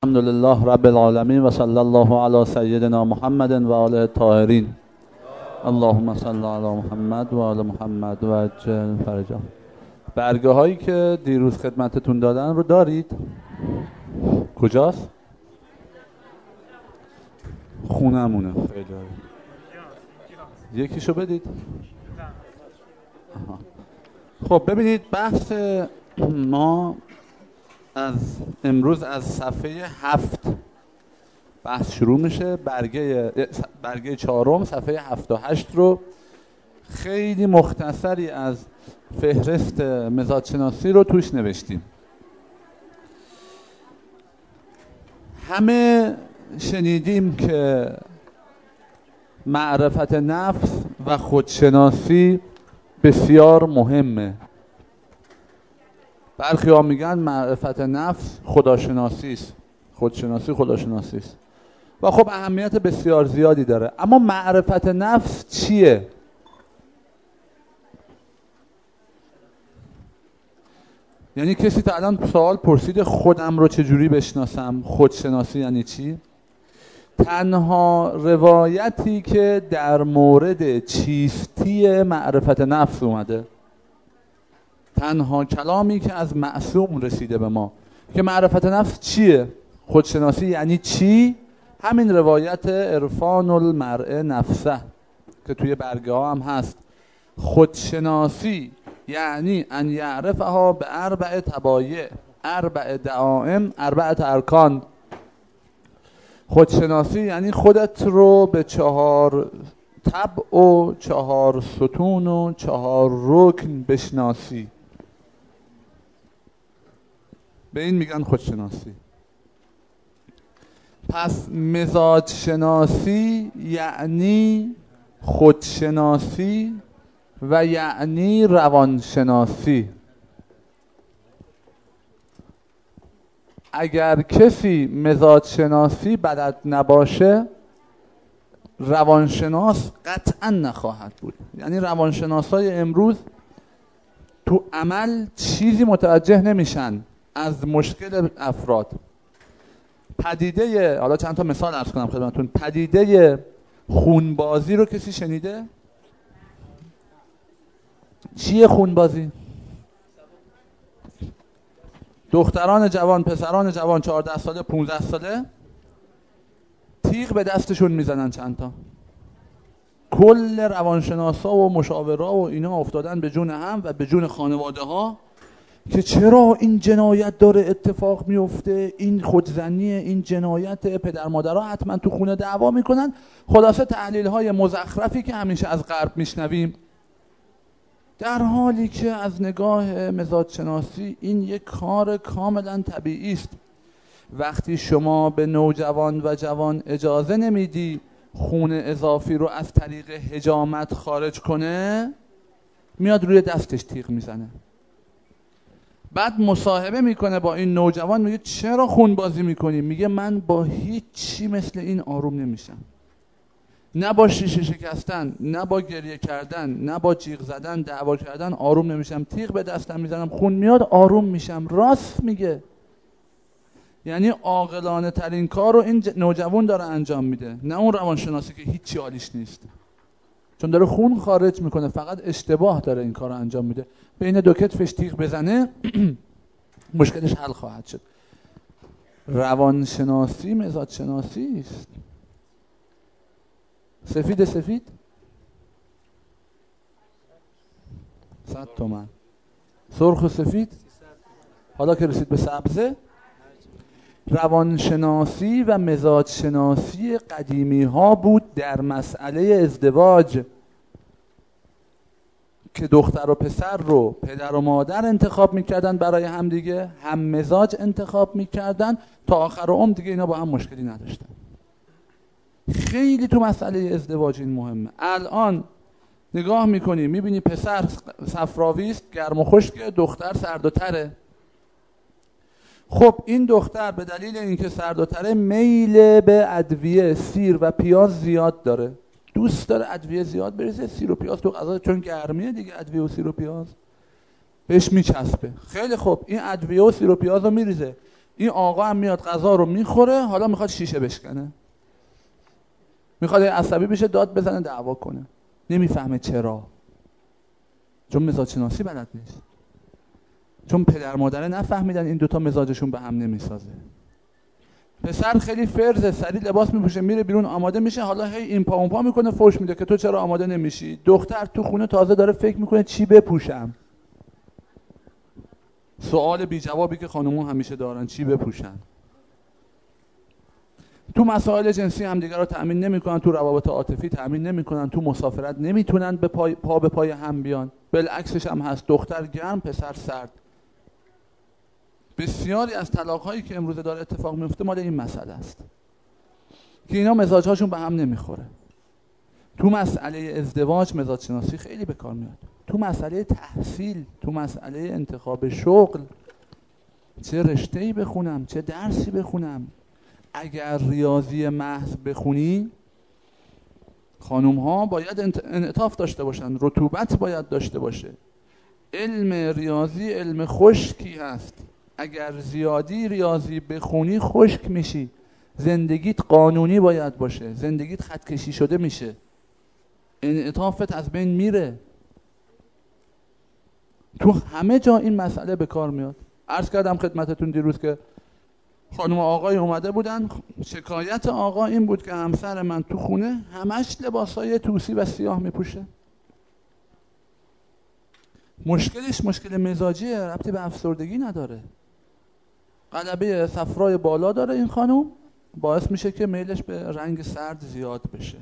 الحمدلله رب العالمین و صلی الله علی سیدنا محمد و آله الطاهرین. اللهم صل علی محمد و آل محمد و عجل فرجه. برگه هایی که دیروز خدمتتون دادن رو دارید؟ کجاست؟ خونمونه. خیلی یکیشو بدید. خب ببینید، بحث ما از امروز از صفحه 7 بحث شروع میشه. برگه 4 صفحه 7 و 8 رو خیلی مختصری از فهرست مزاجشناسی رو توش نوشتیم. همه شنیدیم که معرفت نفس و خودشناسی بسیار مهمه. برخی ها میگن معرفت نفس خداشناسی است، خودشناسی خداشناسی است و خب اهمیت بسیار زیادی داره. اما معرفت نفس چیه؟ یعنی کسی تا الان سوال پرسید خودم رو چجوری بشناسم؟ خودشناسی یعنی چی؟ تنها روایتی که در مورد چیستی معرفت نفس اومده، تنها کلامی که از معصوم رسیده به ما که معرفت نفس چیه، خودشناسی یعنی چی، همین روایت عرفان المرء نفسه که توی برگه ها هم هست. خودشناسی یعنی ان یعرفها به 4 تبایع 4 دعائم 4 ارکان. خودشناسی یعنی خودت رو به 4 طبع و 4 ستون و 4 رکن بشناسی. به این میگن خودشناسی. پس مزاج شناسی یعنی خودشناسی و یعنی روانشناسی. اگر کسی مزاج شناسی بلد نباشه، روانشناس قطعا نخواهد بود. یعنی روانشناسای امروز تو عمل چیزی متوجه نمیشن از مشکل افراد. پدیده، حالا چند تا مثال عرض کنم خدمتتون، پدیده خونبازی رو کسی شنیده؟ چیه خونبازی؟ دختران جوان، پسران جوان 14 ساله 15 ساله تیغ به دستشون میزنن چند تا. کل روانشناسا و مشاورا و اینا افتادن به جون هم و به جون خانواده ها که چرا این جنایت داره اتفاق میفته، این خودزنیه، این جنایت. پدر مادرها حتما تو خونه دعوا میکنن. خلاصه تحلیل های مزخرفی که همیشه از غرب میشنویم، در حالی که از نگاه مزاج شناسی این یک کار کاملا طبیعی است. وقتی شما به نوجوان و جوان اجازه نمیدی خون اضافی رو از طریق حجامت خارج کنه، میاد روی دستش تیغ میزنه. بعد مصاحبه میکنه با این نوجوان، میگه چرا خون بازی میکنی؟ میگه من با هیچ چی مثل این آروم نمیشم. نه با شیشه شکستن، نه با گریه کردن، نه با جیغ زدن، دعوا کردن آروم نمیشم. تیغ به دستم میزنم، خون میاد، آروم میشم. راست میگه. یعنی عاقلانه ترین کار رو این نوجوان داره انجام میده، نه اون روانشناسی که هیچی حالیش نیست، چون داره خون خارج میکنه. فقط اشتباه داره این کار رو انجام میده. بین 2 کتفش تیغ بزنه مشکلش حل خواهد شد. روانشناسی مزاج شناسی است. سفید 100 تومن، سرخ و سفید، حالا که رسید به سبزه. روانشناسی و مزاج شناسی قدیمی ها بود در مسئله ازدواج که دختر و پسر رو پدر و مادر انتخاب میکردن برای همدیگه، هم مزاج انتخاب میکردن، تا آخر عمر دیگه اینا با هم مشکلی نداشتن. خیلی تو مسئله ازدواج این مهمه. الان نگاه میکنی میبینی پسر صفراویست، گرم و خشکه، دختر سرد و تره. خب این دختر به دلیل اینکه سرد و تره میل به ادویه سیر و پیاز زیاد داره، دوست داره ادویه زیاد بریزه، سیر و پیاز تو غذا، چون گرمیه دیگه ادویه و سیر و پیاز بهش میچسبه. خیلی خوب، این ادویه و سیر و پیاز رو میریزه. این آقا هم میاد غذا رو میخوره، حالا میخواد شیشه بشکنه، میخواد عصبی بشه داد بزنه دعوا کنه، نمیفهمه چرا، چون مزاج شناسی بلد نیست، چون پدر مادره نفهمیدن این دوتا مزاجشون به هم نمیسازه. پسر خیلی فرزه، سریع لباس میپوشه میره بیرون آماده میشه، حالا هی این پا اون پا میکنه فوش میده که تو چرا آماده نمیشی. دختر تو خونه تازه داره فکر میکنه چی بپوشم، سوال بی جوابی که خانم‌ها همیشه دارن، چی بپوشن. تو مسائل جنسی همدیگه رو تأمین نمیکنن، تو روابط عاطفی تأمین نمیکنن، تو مسافرت نمیتونن به پا به پای هم بیان. بالعکسش هم هست، دختر گرم پسر سرد. بسیاری از طلاق‌هایی که امروز داره اتفاق میفته مال این مسئله است که اینا مزاج‌هاشون به هم نمیخوره. تو مسئله ازدواج مزاج شناسی خیلی به کار میاد، تو مسئله تحصیل، تو مسئله انتخاب شغل، چه رشته‌ای بخونم، چه درسی بخونم. اگر ریاضی محض بخونی، خانوم‌ها باید انعطاف داشته باشن، رطوبت باید داشته باشه. علم ریاضی علم خشکی هست، اگر زیادی ریاضی بخونی خشک میشی. زندگیت قانونی باید باشه، زندگیت خط کشی شده میشه، انعطافت از بین میره. تو همه جا این مسئله به کار میاد. عرض کردم خدمتتون دیروز که خانم و آقای اومده بودن، شکایت آقا این بود که همسر من تو خونه همش لباسای توسی و سیاه میپوشه. مشکلش مشکل مزاجیه، ربطی به افسردگی نداره. غلبه صفرای بالا داره این خانم، باعث میشه که میلش به رنگ سرد زیاد بشه.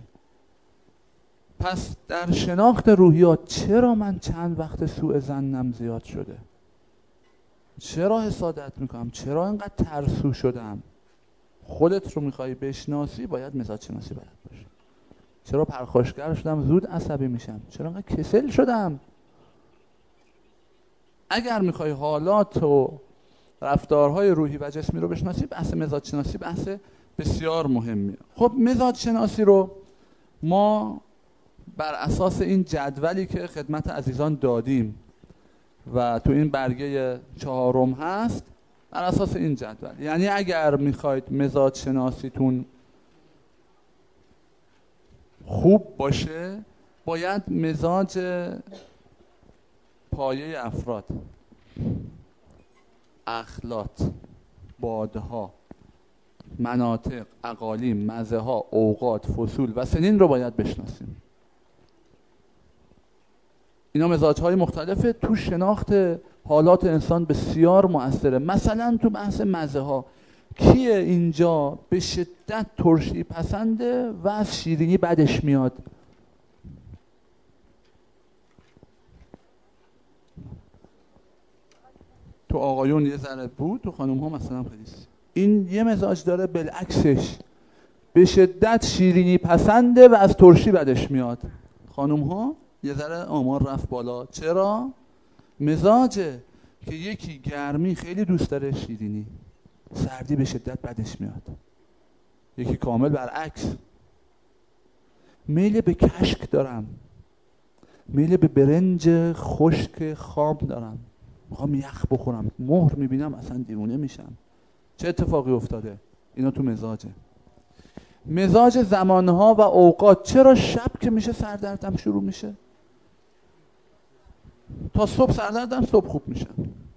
پس در شناخت روحیات، چرا من چند وقت سوء ظنم زیاد شده؟ چرا حسادت میکنم؟ چرا اینقدر ترسو شدم؟ خودت رو میخوای بشناسی، باید مزاج شناسی بلد باشی. چرا پرخاشگر شدم، زود عصبی میشم؟ چرا اینقدر کسل شدم؟ اگر میخوای حالات و رفتارهای روحی و جسمی رو بشناسی، بحث مزاج شناسی بحث بسیار مهمیه. خب مزاج شناسی رو ما بر اساس این جدولی که خدمت عزیزان دادیم و تو این برگه 4 هست، بر اساس این جدول، یعنی اگر میخواید مزاج شناسیتون خوب باشه، باید مزاج پایه افراد، اخلاط، بادها، مناطق، اقالیم، مزه ها، اوقات، فصول و سنین رو باید بشناسیم. اینا مزاج‌های مختلفه، تو شناخت حالات انسان بسیار مؤثره. مثلا تو بحث مزه ها، کیه اینجا به شدت ترشی پسنده و از شیرینی بدش میاد؟ تو آقایون یه ذره بود، تو خانم ها مثلا خیلی. این یه مزاج داره بالعکسش، به شدت شیرینی پسنده و از ترشی بدش میاد. خانم ها یه ذره آمار رفت بالا. چرا؟ مزاجه که یکی گرمی خیلی دوست داره، شیرینی، سردی به شدت بدش میاد. یکی کامل برعکس، میل به کشک دارم، میل به برنج خشک خام دارم، میخوام یخ بخورم، مهر میبینم اصلا دیوونه میشم. چه اتفاقی افتاده؟ اینا تو مزاجه. مزاج زمانها و اوقات، چرا شب که میشه سردردم شروع میشه، تا صبح سردردم، صبح خوب میشم.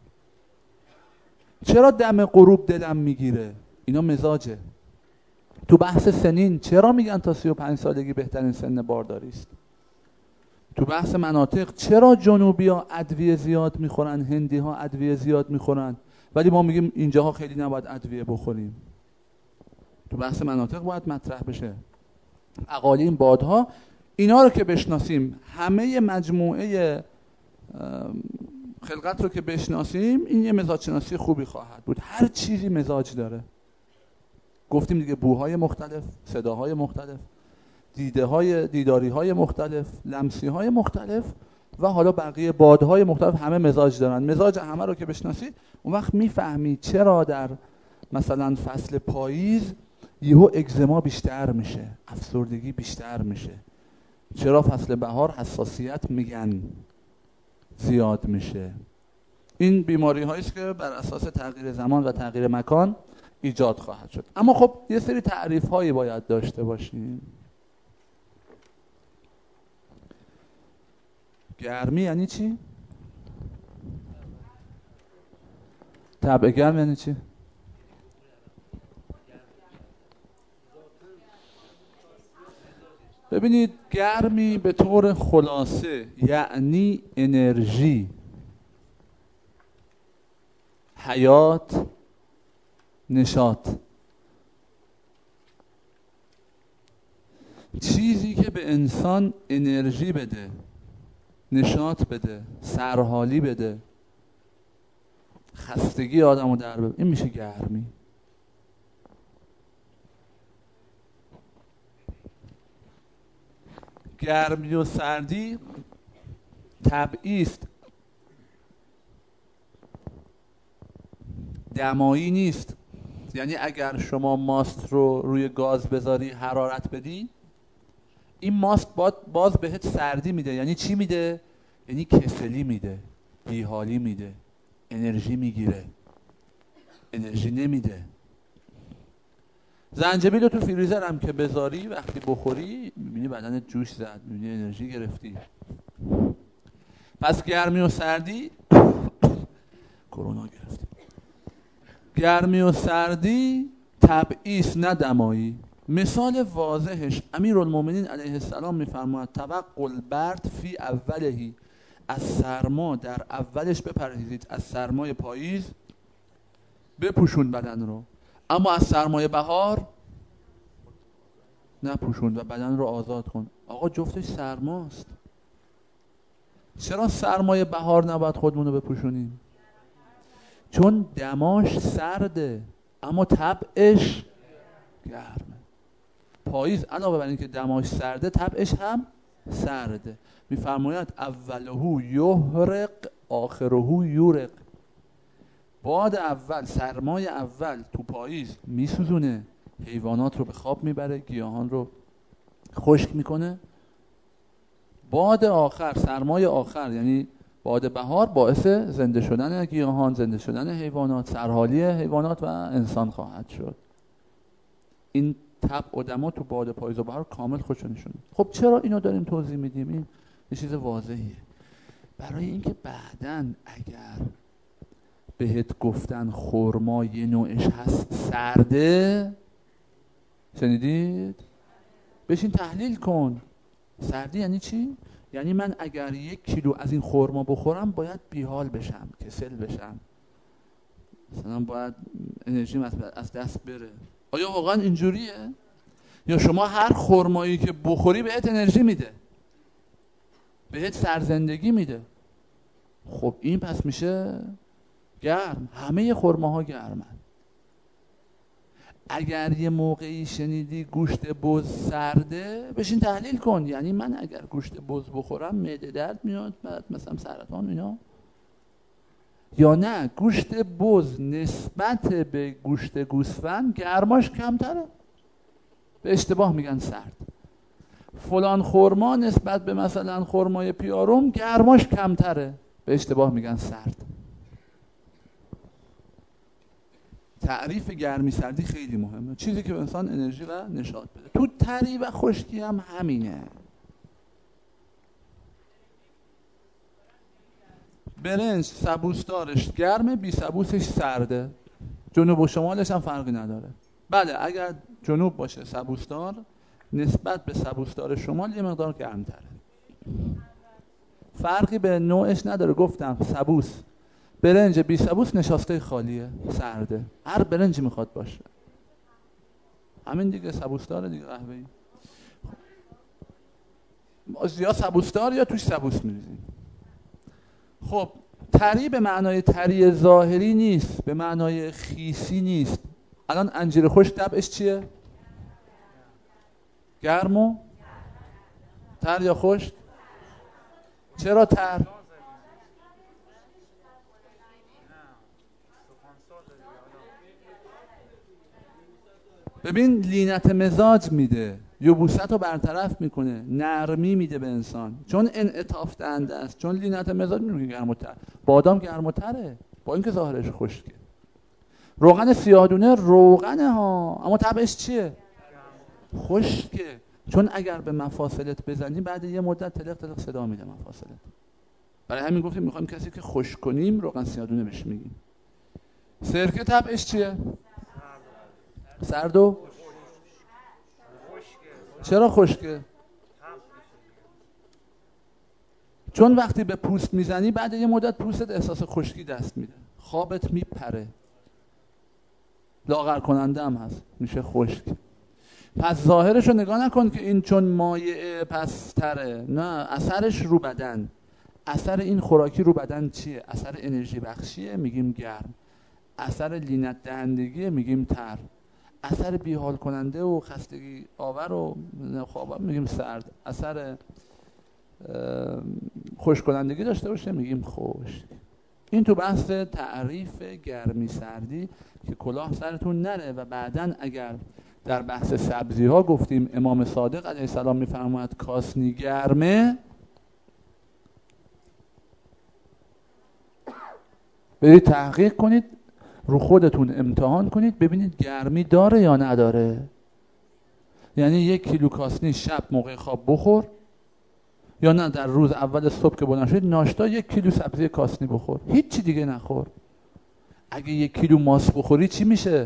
چرا دم غروب دلم میگیره؟ اینا مزاجه. تو بحث سنین، چرا میگن تا 35 سالگی بهترین سن بارداری است؟ تو بحث مناطق، چرا جنوبی ها ادویه زیاد میخورن، هندی ها ادویه زیاد میخورن، ولی ما میگیم اینجاها خیلی نباید ادویه بخوریم؟ تو بحث مناطق باید مطرح بشه. اقالیم، بادها، اینا رو که بشناسیم، همه مجموعه خلقت رو که بشناسیم، این یه مزاج شناسی خوبی خواهد بود. هر چیزی مزاج داره. گفتیم دیگه، بوهای مختلف، صداهای مختلف، دیداریهای مختلف، لمسیهای مختلف و حالا بقیه بادهای مختلف، همه مزاج دارن. مزاج همه رو که بشناسید، اون وقت میفهمید چرا در مثلا فصل پاییز یهو اگزما بیشتر میشه، افسردگی بیشتر میشه، چرا فصل بهار حساسیت میگن زیاد میشه. این بیماری هایی است که بر اساس تغییر زمان و تغییر مکان ایجاد خواهد شد. اما خب یه سری تعریف هایی باید داشته باشیم. گرمی یعنی چی؟ طبع گرم یعنی چی؟ ببینید گرمی به طور خلاصه یعنی انرژی، حیات، نشاط. چیزی که به انسان انرژی بده، نشاط بده، سرحالی بده، خستگی آدمو در ببره، این میشه گرمی. گرمی و سردی طبعی است، دمایی نیست. یعنی اگر شما ماست رو روی گاز بذاری حرارت بدی، این ماست باز بهت سردی میده. یعنی چی میده؟ یعنی کسلی میده، بیحالی میده، انرژی میگیره، انرژی نمیده. زنجبیل رو تو فریزر هم که بذاری وقتی بخوری میبینی بدنت جوش زد، میبینی انرژی گرفتی. پس گرمی و سردی کرونا گرفتی. گرمی و سردی طبعی است نه دمایی. مثال واضحش امیرالمومنین علیه السلام میفرماید توقع البرد فی اولهی، از سرما در اولش بپرهیزید. از سرمای پاییز بپوشون بدن رو، اما از سرمای بهار نپوشون و بدن رو آزاد کن. آقا جفتش سرماست. چرا سرمای بهار نباید خودمون رو بپوشونیم؟ چون دماش سرده اما طبعش گرمه. پاییز علاوه بر این که دماش سرده طبعش هم سرده. میفرماید اولهو یحرق آخرهو یورق. باد اول، سرمای اول تو پاییز میسوزونه، حیوانات رو به خواب میبره، گیاهان رو خشک میکنه. باد آخر، سرمای آخر یعنی باد بهار، باعث زنده شدن گیاهان، زنده شدن حیوانات، سرحالی حیوانات و انسان خواهد شد. این طبع و دما تو باد پاییز و بهار کامل خودشو نشون میده. خب چرا اینو داریم توضیح میدیم؟ این یه چیز واضحیه. برای اینکه بعداً اگر بهت گفتن خرما یه نوعش هست سرده، شنیدید؟ بشین تحلیل کن. سردی یعنی چی؟ یعنی من اگر 1 کیلو از این خرما بخورم باید بیحال بشم، کسل بشم، مثلا باید انرژیم از دست بره. آیا واقعا اینجوریه؟ یا شما هر خرمایی که بخوری بهت انرژی میده، بهت سرزندگی میده؟ خب این پس میشه گرم. همه خرماها گرمن. اگر یه موقعی شنیدی گوشت بز سرده، بشین تحلیل کن. یعنی من اگر گوشت بز بخورم معده درد میاد، بعد مثلا سرطان اینا، یا نه گوشت بز نسبت به گوشت گوسفند گرماش کمتره، به اشتباه میگن سرد. فلان خرما نسبت به مثلا خرمای پیاروم گرماش کمتره، به اشتباه میگن سرد. تعریف گرمی سردی خیلی مهمه، چیزی که به انسان انرژی و نشاط بده. تو تری و خشکی هم همینه. برنج سبوسدارش گرمه، بی سبوسش سرده. جنوب و شمالش هم فرقی نداره. بله اگر جنوب باشه سبوسدار، نسبت به سبوسدار شمال یه مقدار گرمتره. فرقی به نوعش نداره. گفتم سبوس، برنج بی سبوس نشاسته خالیه، سرده. هر برنجی میخواد باشه، همین دیگه، سبوسدار دیگه، قهوه‌ای. یا سبوسدار یا توش سبوس میریزیم. خب تری به معنای تری ظاهری نیست، به معنای خیسی نیست. الان انجیر خشک طبعش چیه؟ گرم و تر یا خشک؟ چرا تر؟ ببین لینت مزاج میده. یبوست رو برطرف میکنه، نرمی میده به انسان، چون انعطاف دهنده است، چون لینت مزاج میگه گرم و تر. بادام گرم و تره با اینکه ظاهرش خشکه. روغن سیاه‌دونه روغنه ها، اما طبعش چیه؟ خشکه. چون اگر به مفاصلت بزنی بعد یه مدت تلق تلق صدا میده مفاصلت. برای همین گفتیم میخوایم کسی که خشک کنیم روغن سیاه‌دونه بهش میگیم. سرکه طبعش چیه؟ سرد و چرا خشکه؟ چون وقتی به پوست میزنی بعد یه مدت پوستت احساس خشکی دست میده، خوابت میپره، لاغر کننده هم هست، میشه خشک. پس ظاهرش رو نگاه نکن که این چون مایع پس تره، نه، اثرش رو بدن، اثر این خوراکی رو بدن چیه؟ اثر انرژی بخشیه میگیم گرم، اثر لینت دهندگی میگیم تر، اثر بیحال کننده و خستگی آور و خواب میگیم سرد، اثر خشک کنندگی داشته باشه میگیم خشک. این تو بحث تعریف گرمی سردی که کلاه سرتون نره. و بعدن اگر در بحث سبزی ها گفتیم امام صادق علیه السلام میفرماید کاسنی گرمه، برید تحقیق کنید، رو خودتون امتحان کنید ببینید گرمی داره یا نداره. یعنی 1 کیلو کاسنی شب موقع خواب بخور، یا نه در روز اول صبح که بلند شدید ناشتا 1 کیلو سبزی کاسنی بخور، هیچی دیگه نخور. اگه 1 کیلو ماست بخوری چی میشه؟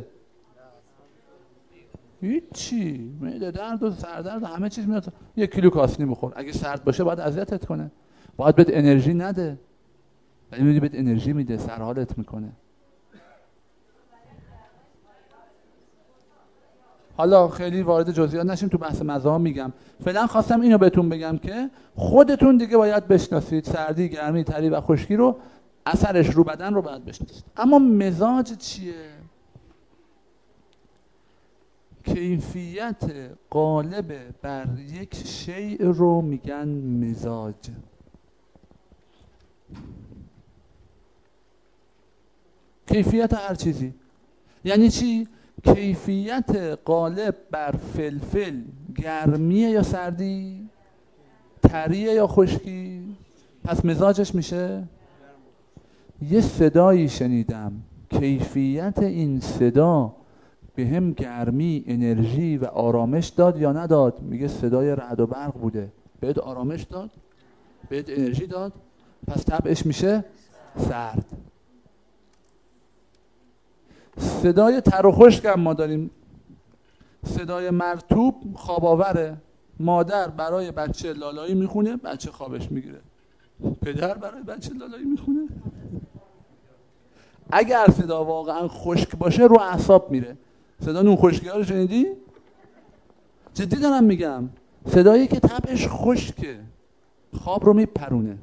هیچی، معده درد و سردرد و همه چیز میاد. 1 کیلو کاسنی بخور. اگه سرد باشه باید اذیتت کنه، باید بهت انرژی نده، ولی میدونی بهت انرژی میده، سرحالت میکنه. حالا خیلی وارد جزئیات نشیم، تو بحث مزه میگم. فعلا خواستم اینو بهتون بگم که خودتون دیگه باید بشناسید سردی، گرمی، تری و خشکی رو، اثرش رو بدن رو باید بشناسید. اما مزاج چیه؟ کیفیت غالب بر یک شیء رو میگن مزاج. کیفیت هر چیزی یعنی چی؟ کیفیت غالب بر فلفل گرمیه یا سردی؟ تریه یا خشکی؟ پس مزاجش میشه؟ یه صدایی شنیدم، کیفیت این صدا به هم گرمی، انرژی و آرامش داد یا نداد؟ میگه صدای رعد و برق بوده. بهت آرامش داد؟ بهت انرژی داد؟ پس طبعش میشه سرد. صدای تر و خشک هم ما داریم. صدای مرطوب خواب آوره. مادر برای بچه لالایی میخونه، بچه خوابش میگیره. پدر برای بچه لالایی میخونه. اگر صدا واقعا خشک باشه رو اعصاب میره. صدا نون خشکی ها رو شنیدی؟ جدی دارم میگم، صدایی که طبعش خشکه خواب رو میپرونه.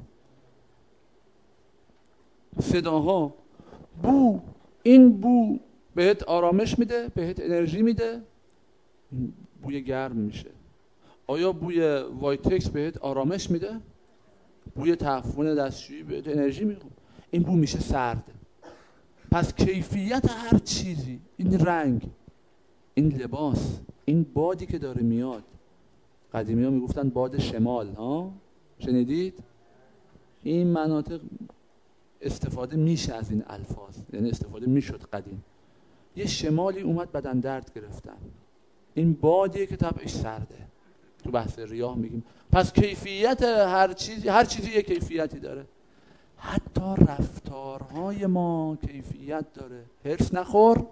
صداها، بو، این بو بهت آرامش میده، بهت انرژی میده، بوی گرم میشه. آیا بوی وایتکس بهت آرامش میده؟ بوی تعفن دستشویی بهت انرژی میده؟ این بو میشه سرد. پس کیفیت هر چیزی، این رنگ، این لباس، این بادی که داره میاد، قدیمی ها میگفتن باد شمال، ها شنیدید؟ این مناطق استفاده میشه از این الفاظ، یعنی استفاده میشد قدیم. یه شمالی اومد بدن درد گرفتن، این بادیه که طبعش سرده. تو بحث ریاح میگیم. پس کیفیت هر چیزی یه کیفیتی داره. حتی رفتارهای ما کیفیت داره. هرس نخور،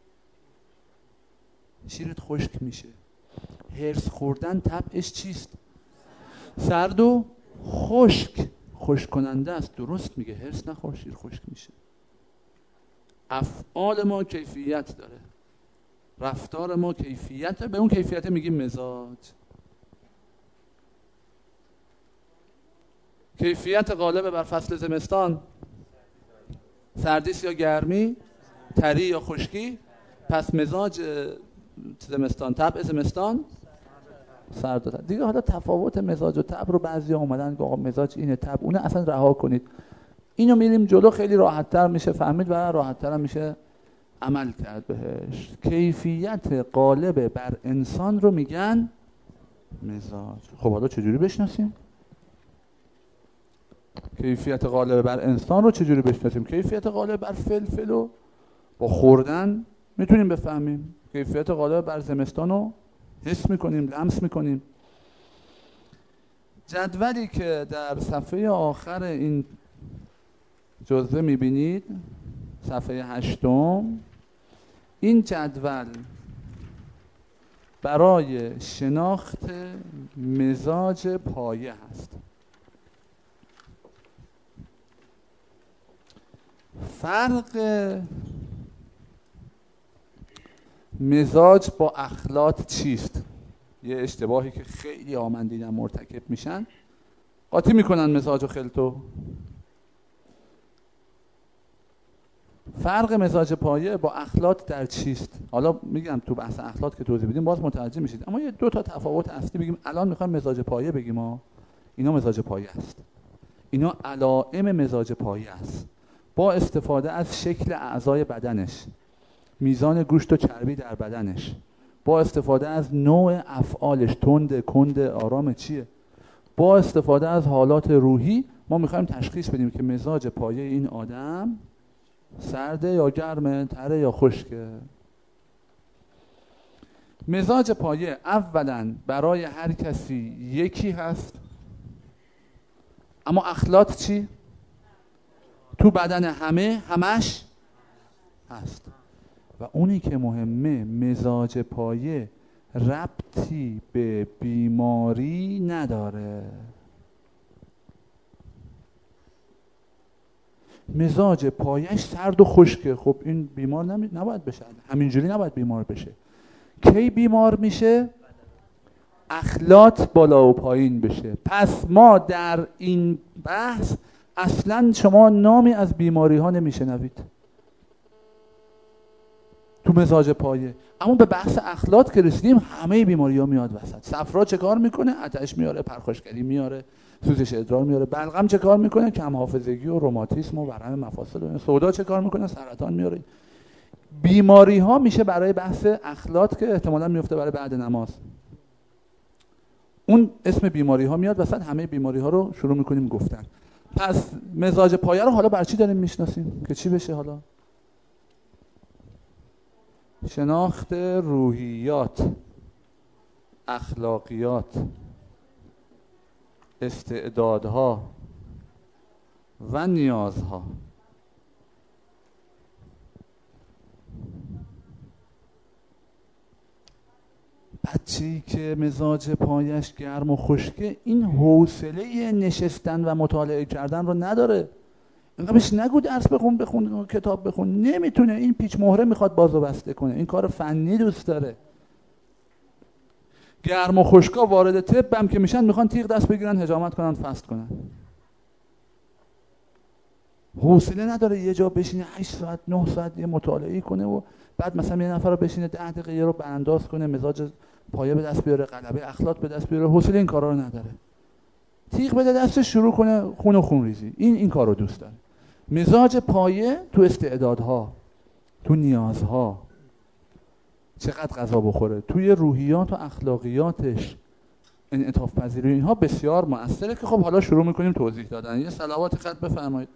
شیرت خشک میشه. هرس خوردن طبعش چیست؟ سرد و خشک، خشک کننده است. درست میگه، هرس نخور شیر خشک میشه. افعال ما کیفیت داره، رفتار ما کیفیت داره. به اون کیفیت میگیم مزاج. کیفیت غالب بر فصل زمستان سردیست یا گرمی، تری یا خشکی. پس مزاج زمستان، طبع زمستان سرد و تر. دیگه حالا تفاوت مزاج و طبع رو بعضیا اومدن که آقا مزاج اینه، طبع اونه، اصلا رها کنید. اینو میریم جلو، خیلی راحت‌تر میشه فهمید و راحت‌تر هم میشه عمل کرد بهش. کیفیت غالب بر انسان رو میگن مزاج. خب حالا چجوری بشناسیم؟ کیفیت غالب بر انسان رو چجوری بشناسیم؟ کیفیت غالب بر فلفل رو با خوردن میتونیم بفهمیم. کیفیت غالب بر زمستان رو حس میکنیم، لمس میکنیم. جدولی که در صفحه آخر این جزوه میبینید، صفحه 8، این جدول برای شناخت مزاج پایه هست. فرق مزاج با اخلاط چیست؟ یه اشتباهی که خیلی من دیدم مرتکب میشن، قاطی میکنن مزاج و خلطو. فرق مزاج پایه با اخلاط در چیست؟ حالا میگم تو بحث اخلاط که توضیح بدیم باز متوجه میشید، اما یه دو تا تفاوت اصلی بگیم. الان میخوایم مزاج پایه بگیم اینا مزاج پایه است، اینا علائم مزاج پایه است، با استفاده از شکل اعضای بدنش، میزان گوشت و چربی در بدنش، با استفاده از نوع افعالش، تند، کند، آرام چیه، با استفاده از حالات روحی ما میخوایم تشخیص بدیم که مزاج پایه این آدم سرده یا گرمه، تره یا خشکه. مزاج پایه اولا برای هر کسی یکی هست، اما اخلاط چی؟ تو بدن همش هست. و اونی که مهمه، مزاج پایه ربطی به بیماری نداره. مزاج پایش سرد و خشکه، خب این بیمار نباید بشه، همینجوری نباید بیمار بشه. کی بیمار میشه؟ اخلاط بالا و پایین بشه. پس ما در این بحث اصلا شما نامی از بیماری ها نمیشنوید تو مزاج پایه. اما به بحث اخلاط که رسیدیم همه بیماری ها میاد وسط. صفرا چه کار میکنه؟ آتش میاره، پرخاشگری میاره، سوزش ادرار میاره. بلغم چه کار میکنه؟ کم حافظگی و روماتیسم و ورم مفاصل. سودا چه کار میکنه؟ سرطان میاره. بیماری ها میشه برای بحث اخلاط که احتمالاً میفته برای بعد نماز. اون اسم بیماری ها میاد وسط، همه بیماری ها رو شروع میکنیم گفتن. پس مزاج پایه رو حالا بر چی داریم میشناسیم؟ که چی بشه حالا؟ شناخت روحیات، اخلاقیات، استعدادها و نیازها. بچه‌ای که مزاج پایش گرم و خشکه این حوصله نشستن و مطالعه کردن رو نداره. اینقدر بهش نگو درس بخون کتاب بخون، نمیتونه. این پیچ مهره میخواد بازو بسته کنه، این کار فنی دوست داره. گرم و خشکا وارد طب هم که میشن میخوان تیغ دست بگیرن، حجامت کنن، فست کنن. حوصله نداره یه جا بشینه 8 ساعت 9 ساعت یه مطالعه کنه و بعد مثلا یه نفر رو بشینه 10 دقیقه یه رو برانداز کنه، مزاج پایه به دست بیاره، غلبه اخلاط به دست بیاره. حوصله این کارا رو نداره. تیغ بده دستش شروع کنه خون و خون ریزی. این کارو دوست داره. مزاج پایه تو استعدادها، تو نیازها، چقدر غذا بخوره، توی روحیات و اخلاقیاتش، انعطاف پذیری، اینها بسیار مؤثره. که خب حالا شروع میکنیم توضیح دادن. یه صلوات خط بفرمایید.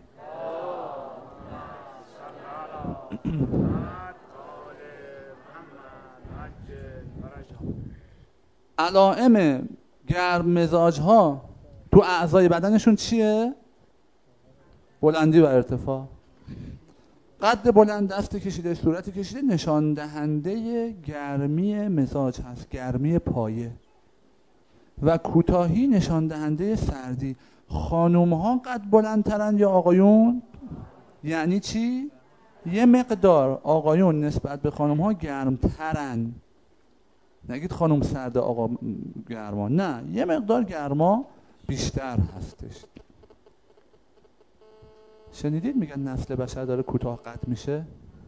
علائم گرم مزاج ها تو اعضای بدنشون چیه؟ بلندی و ارتفاع. قد بلند، دست کشیده، صورت کشیده نشان دهنده گرمی مزاج هست، گرمی پایه. و کوتاهی نشان دهنده سردی. خانوم ها قد بلندترن یا آقایون؟ یعنی چی؟ یه مقدار آقایون نسبت به خانوم ها گرمترن. نگید خانوم سرده آقا گرما، نه، یه مقدار گرما بیشتر هستش. شنیدید میگن نسل بشر داره کوتاه قد میشه؟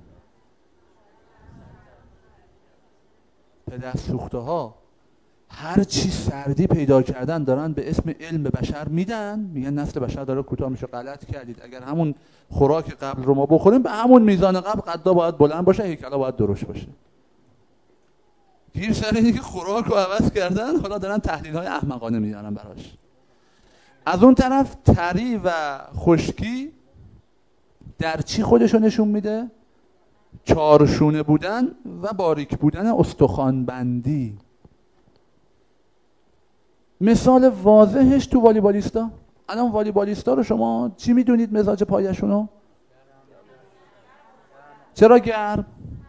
پدر سوخته ها هر چی سردی پیدا کردن دارن به اسم علم بشر میدن، میگن نسل بشر داره کوتاه میشه. غلط کردید. اگر همون خوراک قبل رو ما بخوریم به همون میزان قبل قدا باید بلند باشه، هیکلا باید درشت باشه. گیر سر اینه که خوراک رو عوض کردن، حالا دارن تحلیل‌های احمقانه میارن براش. از اون طرف تری و خشکی در چی خودشو نشون میده؟ چارشونه بودن و باریک بودن استخوان بندی. مثال واضحش تو والیبالیستا. الان والیبالیستا رو شما چی میدونید مزاج پایشونو؟ چرا گرم؟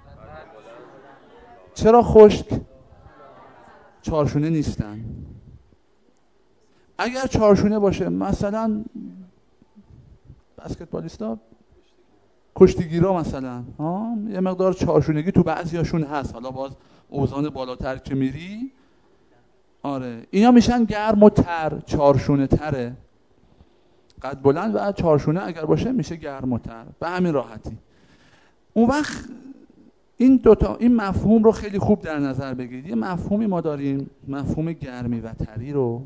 چرا خشک؟ چارشونه نیستن. اگر چارشونه باشه، مثلا بسکتبالیستا، کشتیگیرا مثلا یه مقدار چارشونگی تو بعضیاشون هست، حالا باز اوزان بالاتر که میری آره اینا میشن گرم و تر، چارشونه تره، قد بلند و چارشونه اگر باشه میشه گرم و تر، به همین راحتی. اون وقت این مفهوم رو خیلی خوب در نظر بگیرید. یه مفهومی ما داریم، مفهوم گرمی و تری رو،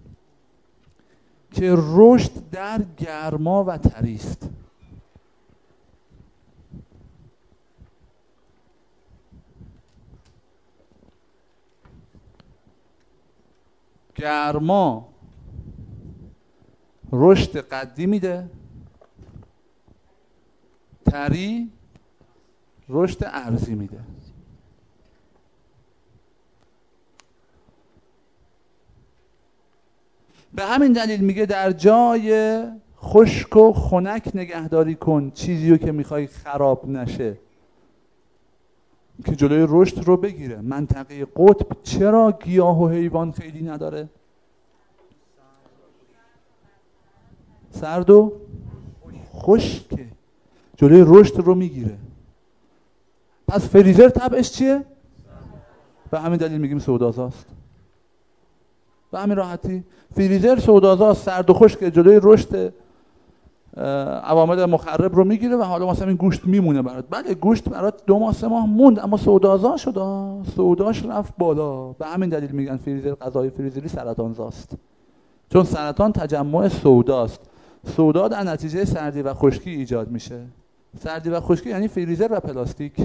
که رشد در گرما و تری است. گرما رشد قدی میده، تری رشد عرضی میده. به همین دلیل میگه در جای خشک و خنک نگهداری کن، چیزی رو که میخوای خراب نشه، که جلوی رشد رو بگیره. منطقه قطب چرا گیاه و حیوان خیلی نداره؟ سرد و خشکه، جلوی رشد رو میگیره. پس فریزر طبعش چیه؟ به همین دلیل میگیم سودازاست. به همین راحتی فریزر سودازاست، سرد و خشک، جلوی رشد عوامل مخرب رو میگیره و حالا مثلا این گوشت میمونه برات. بله گوشت برات 2 ماه 3 ماه موند، اما سودازا شد، سوداش رفت بالا. به همین دلیل میگن فریزر، غذای فریزری سرطانزاست، چون سرطان تجمع سوداست. سودا در نتیجه سردی و خشکی ایجاد میشه. سردی و خشکی یعنی فریزر و پلاستیک.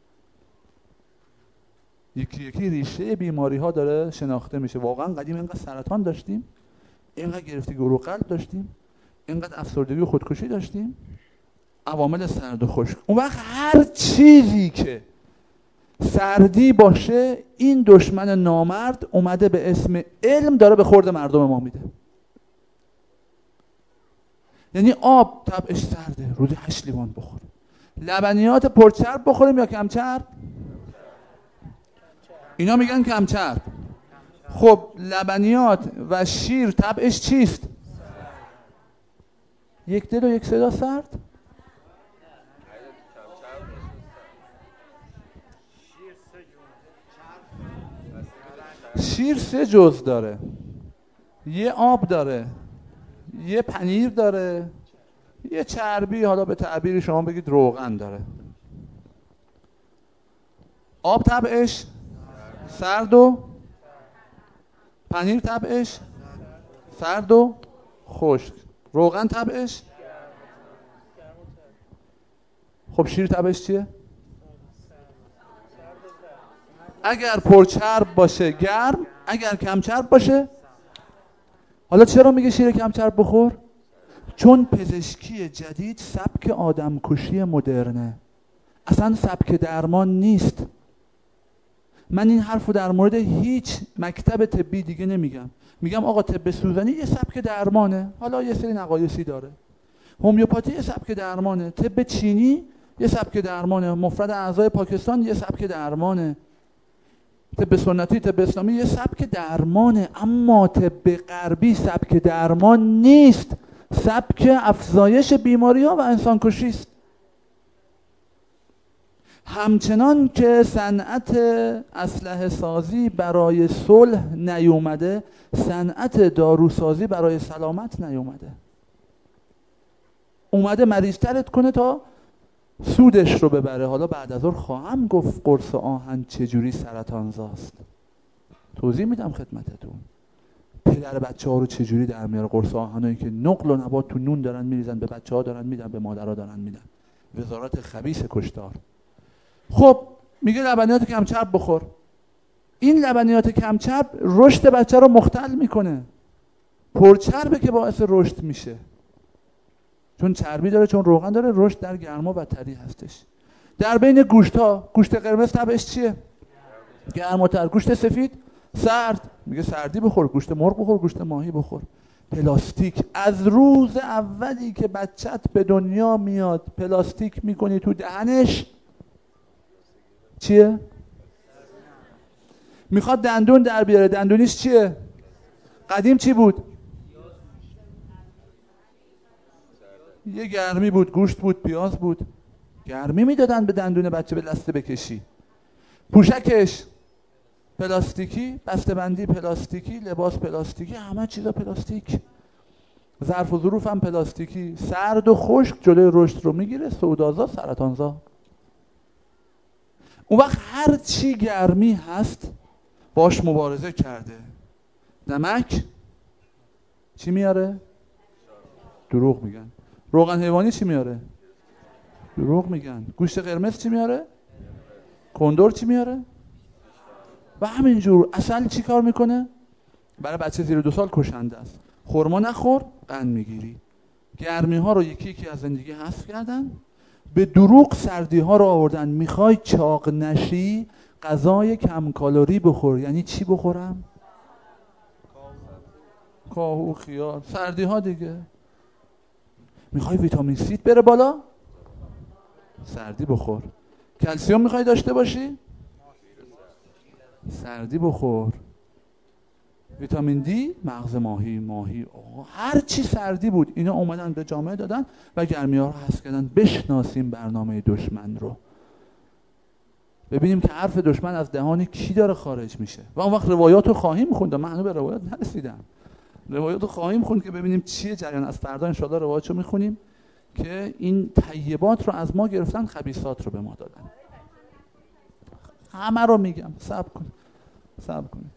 یکی یکی ریشه بیماری ها داره شناخته میشه. واقعا قدیم اینقدر سرطان داشتیم، اینقدر گرفتگی قلب داشتیم، اینقدر افسردگی و خودکشی داشتیم، عوامل سرد و خشک. اون وقت هر چیزی که سردی باشه، این دشمن نامرد اومده به اسم علم داره به خورد مردم ما میده. یعنی آب طبعش سرده، روزی 8 لیوان بخور. لبنیات پرچرب بخوریم یا کم چرب؟ اینا میگن کم چرب. خب لبنیات و شیر طبعش چیست؟ یک دل و یک صدا سرد؟ شیر 3 جزء داره، یه آب داره، یه پنیر داره، یه چربی، حالا به تعبیر شما بگید روغن داره. آب طبعش سرد و پنیر طبعش سرد و خشک، روغن طبعش. خب شیر طبعش چیه؟ اگر پرچرب باشه گرم، اگر کم چرب باشه. حالا چرا میگه شیر کم چرب بخور؟ چون پزشکی جدید سبک آدمکشی مدرنه، اصلا سبک درمان نیست. من این حرفو در مورد هیچ مکتب طبی دیگه نمیگم. میگم آقا طب سوزنی یه سبک درمانه، حالا یه سری نقایصی داره. هومیوپاتی یه سبک درمانه، طب چینی یه سبک درمانه، مفرد اعضای پاکستان یه سبک درمانه، طب سنتی، طب اسلامی یه سبک درمانه. اما طب غربی سبک درمان نیست، سبک افزایش بیماری‌ها و انسان‌کشی است. همچنان که صنعت اسلحه سازی برای صلح نیومده، صنعت داروسازی برای سلامت نیومده. اومده مریض ترت کنه تا سودش رو ببره. حالا بعد از اون خواهم گفت قرص آهن چجوری سرطانزاست، توضیح میدم خدمتتون. پدر بچه ها رو چجوری در میاره قرص آهنایی که نقل و نبات تو نون دارن میریزن، به بچه ها دارن میدن، به مادرها دارن میدن. وزارت خبیث کشتار. خب میگه لبنیات کم چرب بخور. این لبنیات کم چرب رشد بچه رو مختل میکنه. پرچربه که باعث رشد میشه، چون چربی داره، چون روغن داره، رشد در گرما بدتری هستش. در بین گوشت ها، گوشت قرمز طبعش چیه؟ گرماتر. گوشت سفید سرد، میگه سردی بخور، گوشت مرغ بخور، گوشت ماهی بخور. پلاستیک، از روز اولی که بچت به دنیا میاد پلاستیک میکنی تو دهنش، چیه؟ میخواد دندون در بیاره، دندونیش چیه؟ قدیم چی بود؟ یه گرمی بود، گوشت بود، پیاز بود، گرمی میدادن به دندون بچه به دسته بکشی. پوشکش پلاستیکی، بسته‌بندی پلاستیکی، لباس پلاستیکی، همه چیزا پلاستیک. ظرف و ظروف هم پلاستیکی. سرد و خشک جلوی رشد رو میگیره، سودازا، سرطانزا. اون وقت هر چی گرمی هست باش مبارزه کرده. نمک چی میاره؟ دروغ میگن. روغن حیوانی چی میاره؟ دروغ میگن. گوشت قرمز چی میاره؟ کندر چی میاره؟ و همینجور. عسل چی کار میکنه؟ برای بچه زیر 2 سال کشنده است. خرما نخور قند میگیری. گرمی ها رو یکی یکی از زندگی حذف کردن، به دروغ سردی ها رو آوردن. میخوای چاق نشی غذای کم کالری بخور. یعنی چی بخورم؟ کاهو، خیار، سردی ها دیگه. میخوای ویتامین سی بره بالا؟ سردی بخور. کلسیم میخوای داشته باشی؟ سردی بخور. ویتامین دی مغز ماهی. هر چی سردی بود اینا اومدن به جامعه دادن و گرمی ها رو حذف کردن. بشناسیم برنامه دشمن رو، ببینیم که حرف دشمن از دهان کی داره خارج میشه. و اون وقت روایات رو خواهیم خوند. من هنوز به روایات نرسیدم. روایات رو خواهیم خوند که ببینیم چیه جریان. از فردا ان شاءالله روایاتشو میخونیم که این طیبات رو از ما گرفتن، خبیثات رو به ما دادن. همه رو میگم. صبر کنید.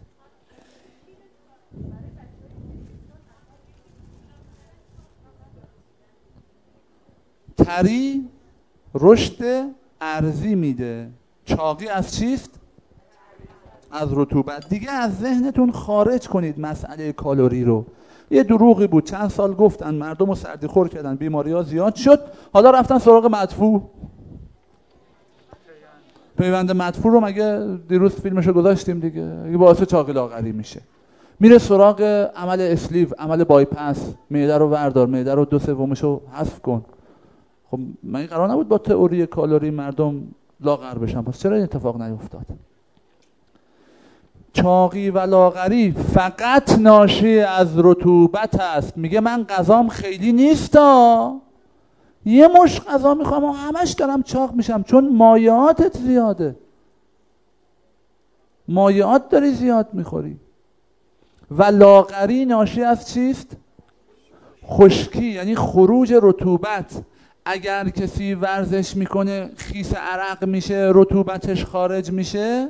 تری رشد ارضی میده. چاقی از چیست؟ از رطوبت. دیگه از ذهنتون خارج کنید مسئله کالری رو. یه دروغی بود چند سال گفتن، مردم رو سردی خور کردن، بیماری ها زیاد شد، حالا رفتن سراغ مدفوع. پیوند مدفوع رو مگه دیروز فیلمشو گذاشتیم دیگه، یه باعث چاقی لاغری میشه. میره سراغ عمل اسلیو، عمل بایپاس. معده رو وردار، معده رو 2/3 رو حذف کن. خب من قرار نبود با تئوری کالری مردم لاغر بشن، پس چرا این اتفاق نیفتاد؟ چاقی و لاغری فقط ناشی از رطوبت است. میگه من غذام خیلی نیستا، یه مش غذا میخوام و همش دارم چاق میشم، چون مایعاتت زیاده. مایعات داری زیاد میخوری. و لاغری ناشی از چیست؟ خشکی، یعنی خروج رطوبت. اگر کسی ورزش میکنه خیس عرق میشه، رطوبتش خارج میشه،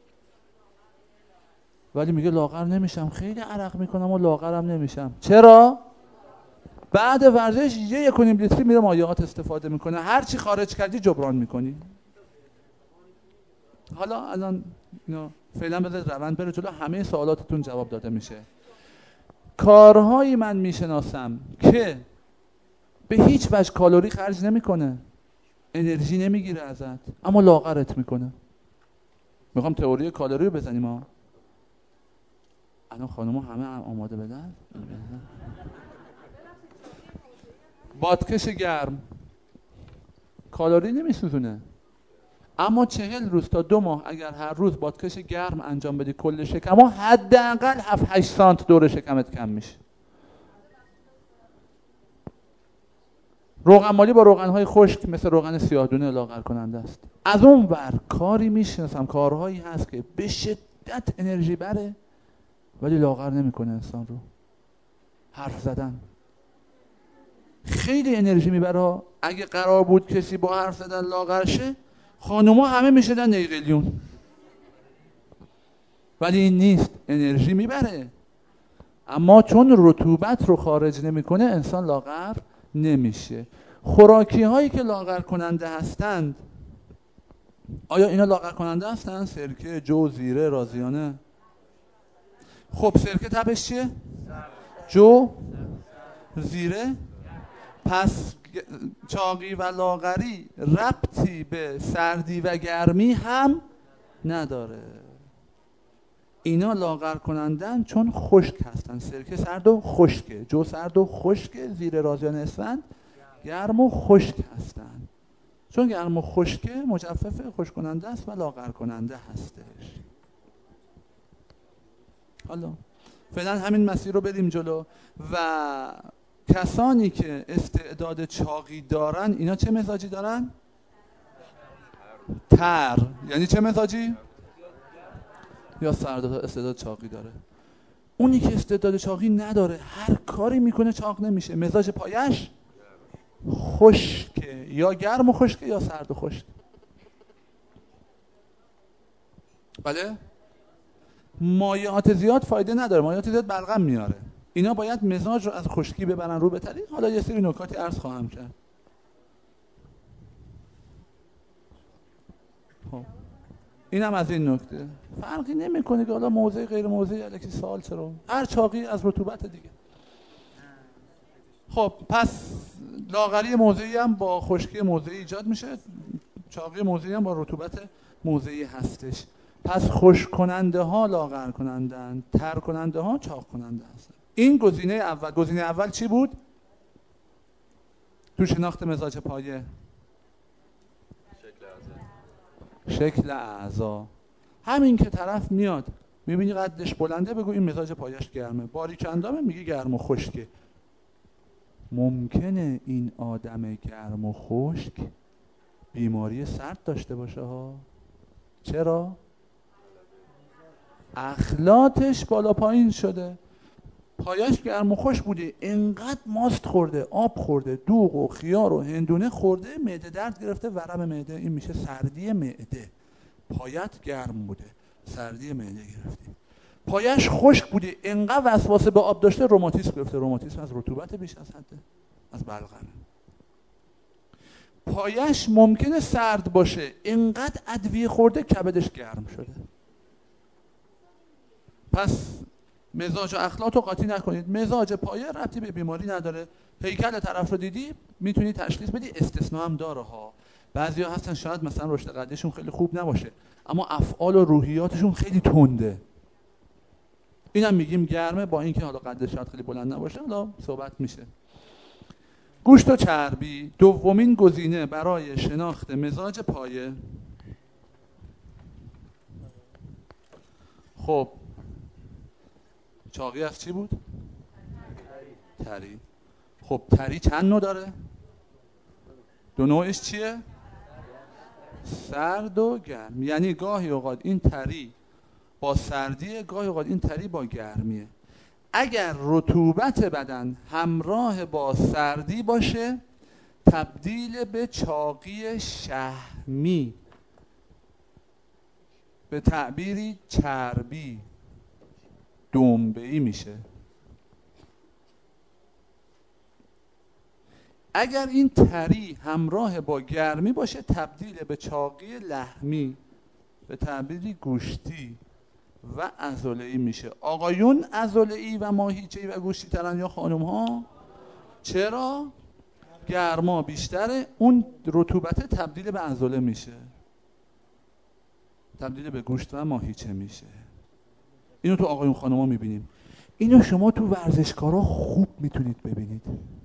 ولی میگه لاغر نمیشم، خیلی عرق میکنم و لاغرم نمیشم. چرا؟ بعد ورزش 1.5 لیتری میره مایعات استفاده میکنه. هر چی خارج کردی جبران میکنی. حالا الان فعلا بذارید روند بره جلو، همه سوالاتتون جواب داده میشه. کارهایی من میشناسم که به هیچ وجه کالری خرج نمیکنه، انرژی نمیگیره ازت، اما لاغرت میکنه. میخوام تئوری کالری رو بزنیم ها. الان خانم‌ها همه آماده بدن. بادکش گرم کالری نمیسوزونه، اما 40 روز تا 2 ماه اگر هر روز بادکش گرم انجام بدی، کل شکم‌ها حداقل 7-8 سانت دور شکمت کم میشه. روغن مالی با روغن‌های خشک مثل روغن سیاه‌دونه لاغر کننده است. از اون ور کاری میشناسم، کارهایی هست که به شدت انرژی بره ولی لاغر نمیکنه انسان رو. حرف زدن خیلی انرژی میبره. اگه قرار بود کسی با حرف زدن لاغر شه، خانوما همه میشدن نیقلیون. ولی این نیست، انرژی میبره، اما چون رطوبت رو خارج نمیکنه انسان لاغر نمیشه. خوراکی هایی که لاغر کننده هستند آیا اینا لاغر کننده هستن؟ سرکه، جو، زیره، رازیانه. خب سرکه تبش چیه؟ جو، زیره. پس چاقی و لاغری ربطی به سردی و گرمی هم نداره. اینا لاغر کنندن چون خشک هستن. سرکه سرد و خشکه، جو سرد و خشکه، زیره، رازیانه، اسفند گرم و خشک هستن. چون گرم و خشکه مجفف، خشک کننده است و لاغر کننده هستش. حالا فعلا همین مسیر رو بریم جلو. و کسانی که استعداد چاقی دارن اینا چه مزاجی دارن؟ تر. یعنی چه مزاجی؟ یا سرد استعداد چاقی داره. اونی که استعداد چاقی نداره هر کاری میکنه چاق نمیشه. مزاج پایش خشکه، یا گرم و خشکه یا سرد و خشک. بله؟ مایعات زیاد فایده نداره. مایعات زیاد بلغم میاره. اینا باید مزاج رو از خشکی ببرن رو به تری. حالا یه سری نکاتی عرض خواهم کرد. خب اینم از این نکته. فرقی نمیکنه که حالا موضع غیر موضع الکی سوال چرا؟ هر چاقی از رطوبت دیگه. خب پس لاغری موضعی هم با خشکی موضعی ایجاد میشه، چاقی موضعی هم با رطوبت موضعی هستش. پس خشک کننده ها لاغر کنندن، تر کننده ها چاق کننده هستن. این گزینه اول. گزینه اول چی بود؟ تو شناخت مزاج پایه شکل اعضا. همین که طرف میاد میبینی قدش بلنده بگو این مزاج پایش گرمه، باریک اندامه میگی گرم و خشکه. ممکنه این آدم گرم و خشک بیماری سرد داشته باشه ها. چرا؟ اخلاطش بالا پایین شده. پایش گرم و خشک بوده، انقدر ماست خورده، آب خورده، دوغ و خیار و هندونه خورده، معده درد گرفته، ورم معده. این میشه سردی معده. پایت گرم بوده، سردی معده گرفتی. پایش خشک بوده، انقدر وسواس به آب داشته، روماتیسم گرفته. روماتیسم از رطوبت بیش از حده، از بلغمه. پایش ممکنه سرد باشه، انقدر ادویه خورده کبدش گرم شده. پس مزاج و اخلاط رو قاطی نکنید. مزاج پایه ربطی به بیماری نداره. هیکل طرف رو دیدی میتونی تشخیص بدی. استثناء هم داره ها. بعضیا هستن شاید مثلا رشد قدشون خیلی خوب نباشه اما افعال و روحیاتشون خیلی تنده. اینم میگیم گرمه، با اینکه حالا قدش شاید خیلی بلند نباشه. حالا صحبت میشه. گوشت و چربی دومین گزینه برای شناخت مزاج پایه. خب چاقی از چی بود؟ تری. خب تری چند نوع داره؟ دو نوعش چیه؟ سرد و گرم. یعنی گاهی اوقات این تری با سردیه، گاهی اوقات این تری با گرمیه. اگر رطوبت بدن همراه با سردی باشه تبدیل به چاقی شحمی، به تعبیری چربی دنبه‌ای میشه. اگر این تری همراه با گرمی باشه تبدیل به چاقی لحمی، به تعبیری گوشتی و عضله‌ای میشه. آقایون عضله‌ای و ماهیچه‌ای و گوشتی ترن یا خانم ها؟ چرا؟ گرما بیشتره، اون رطوبت تبدیل به عضله میشه، تبدیل به گوشت و ماهیچه میشه. اینو تو آقایون خانم ها میبینیم. اینو شما تو ورزشکارا خوب میتونید ببینید.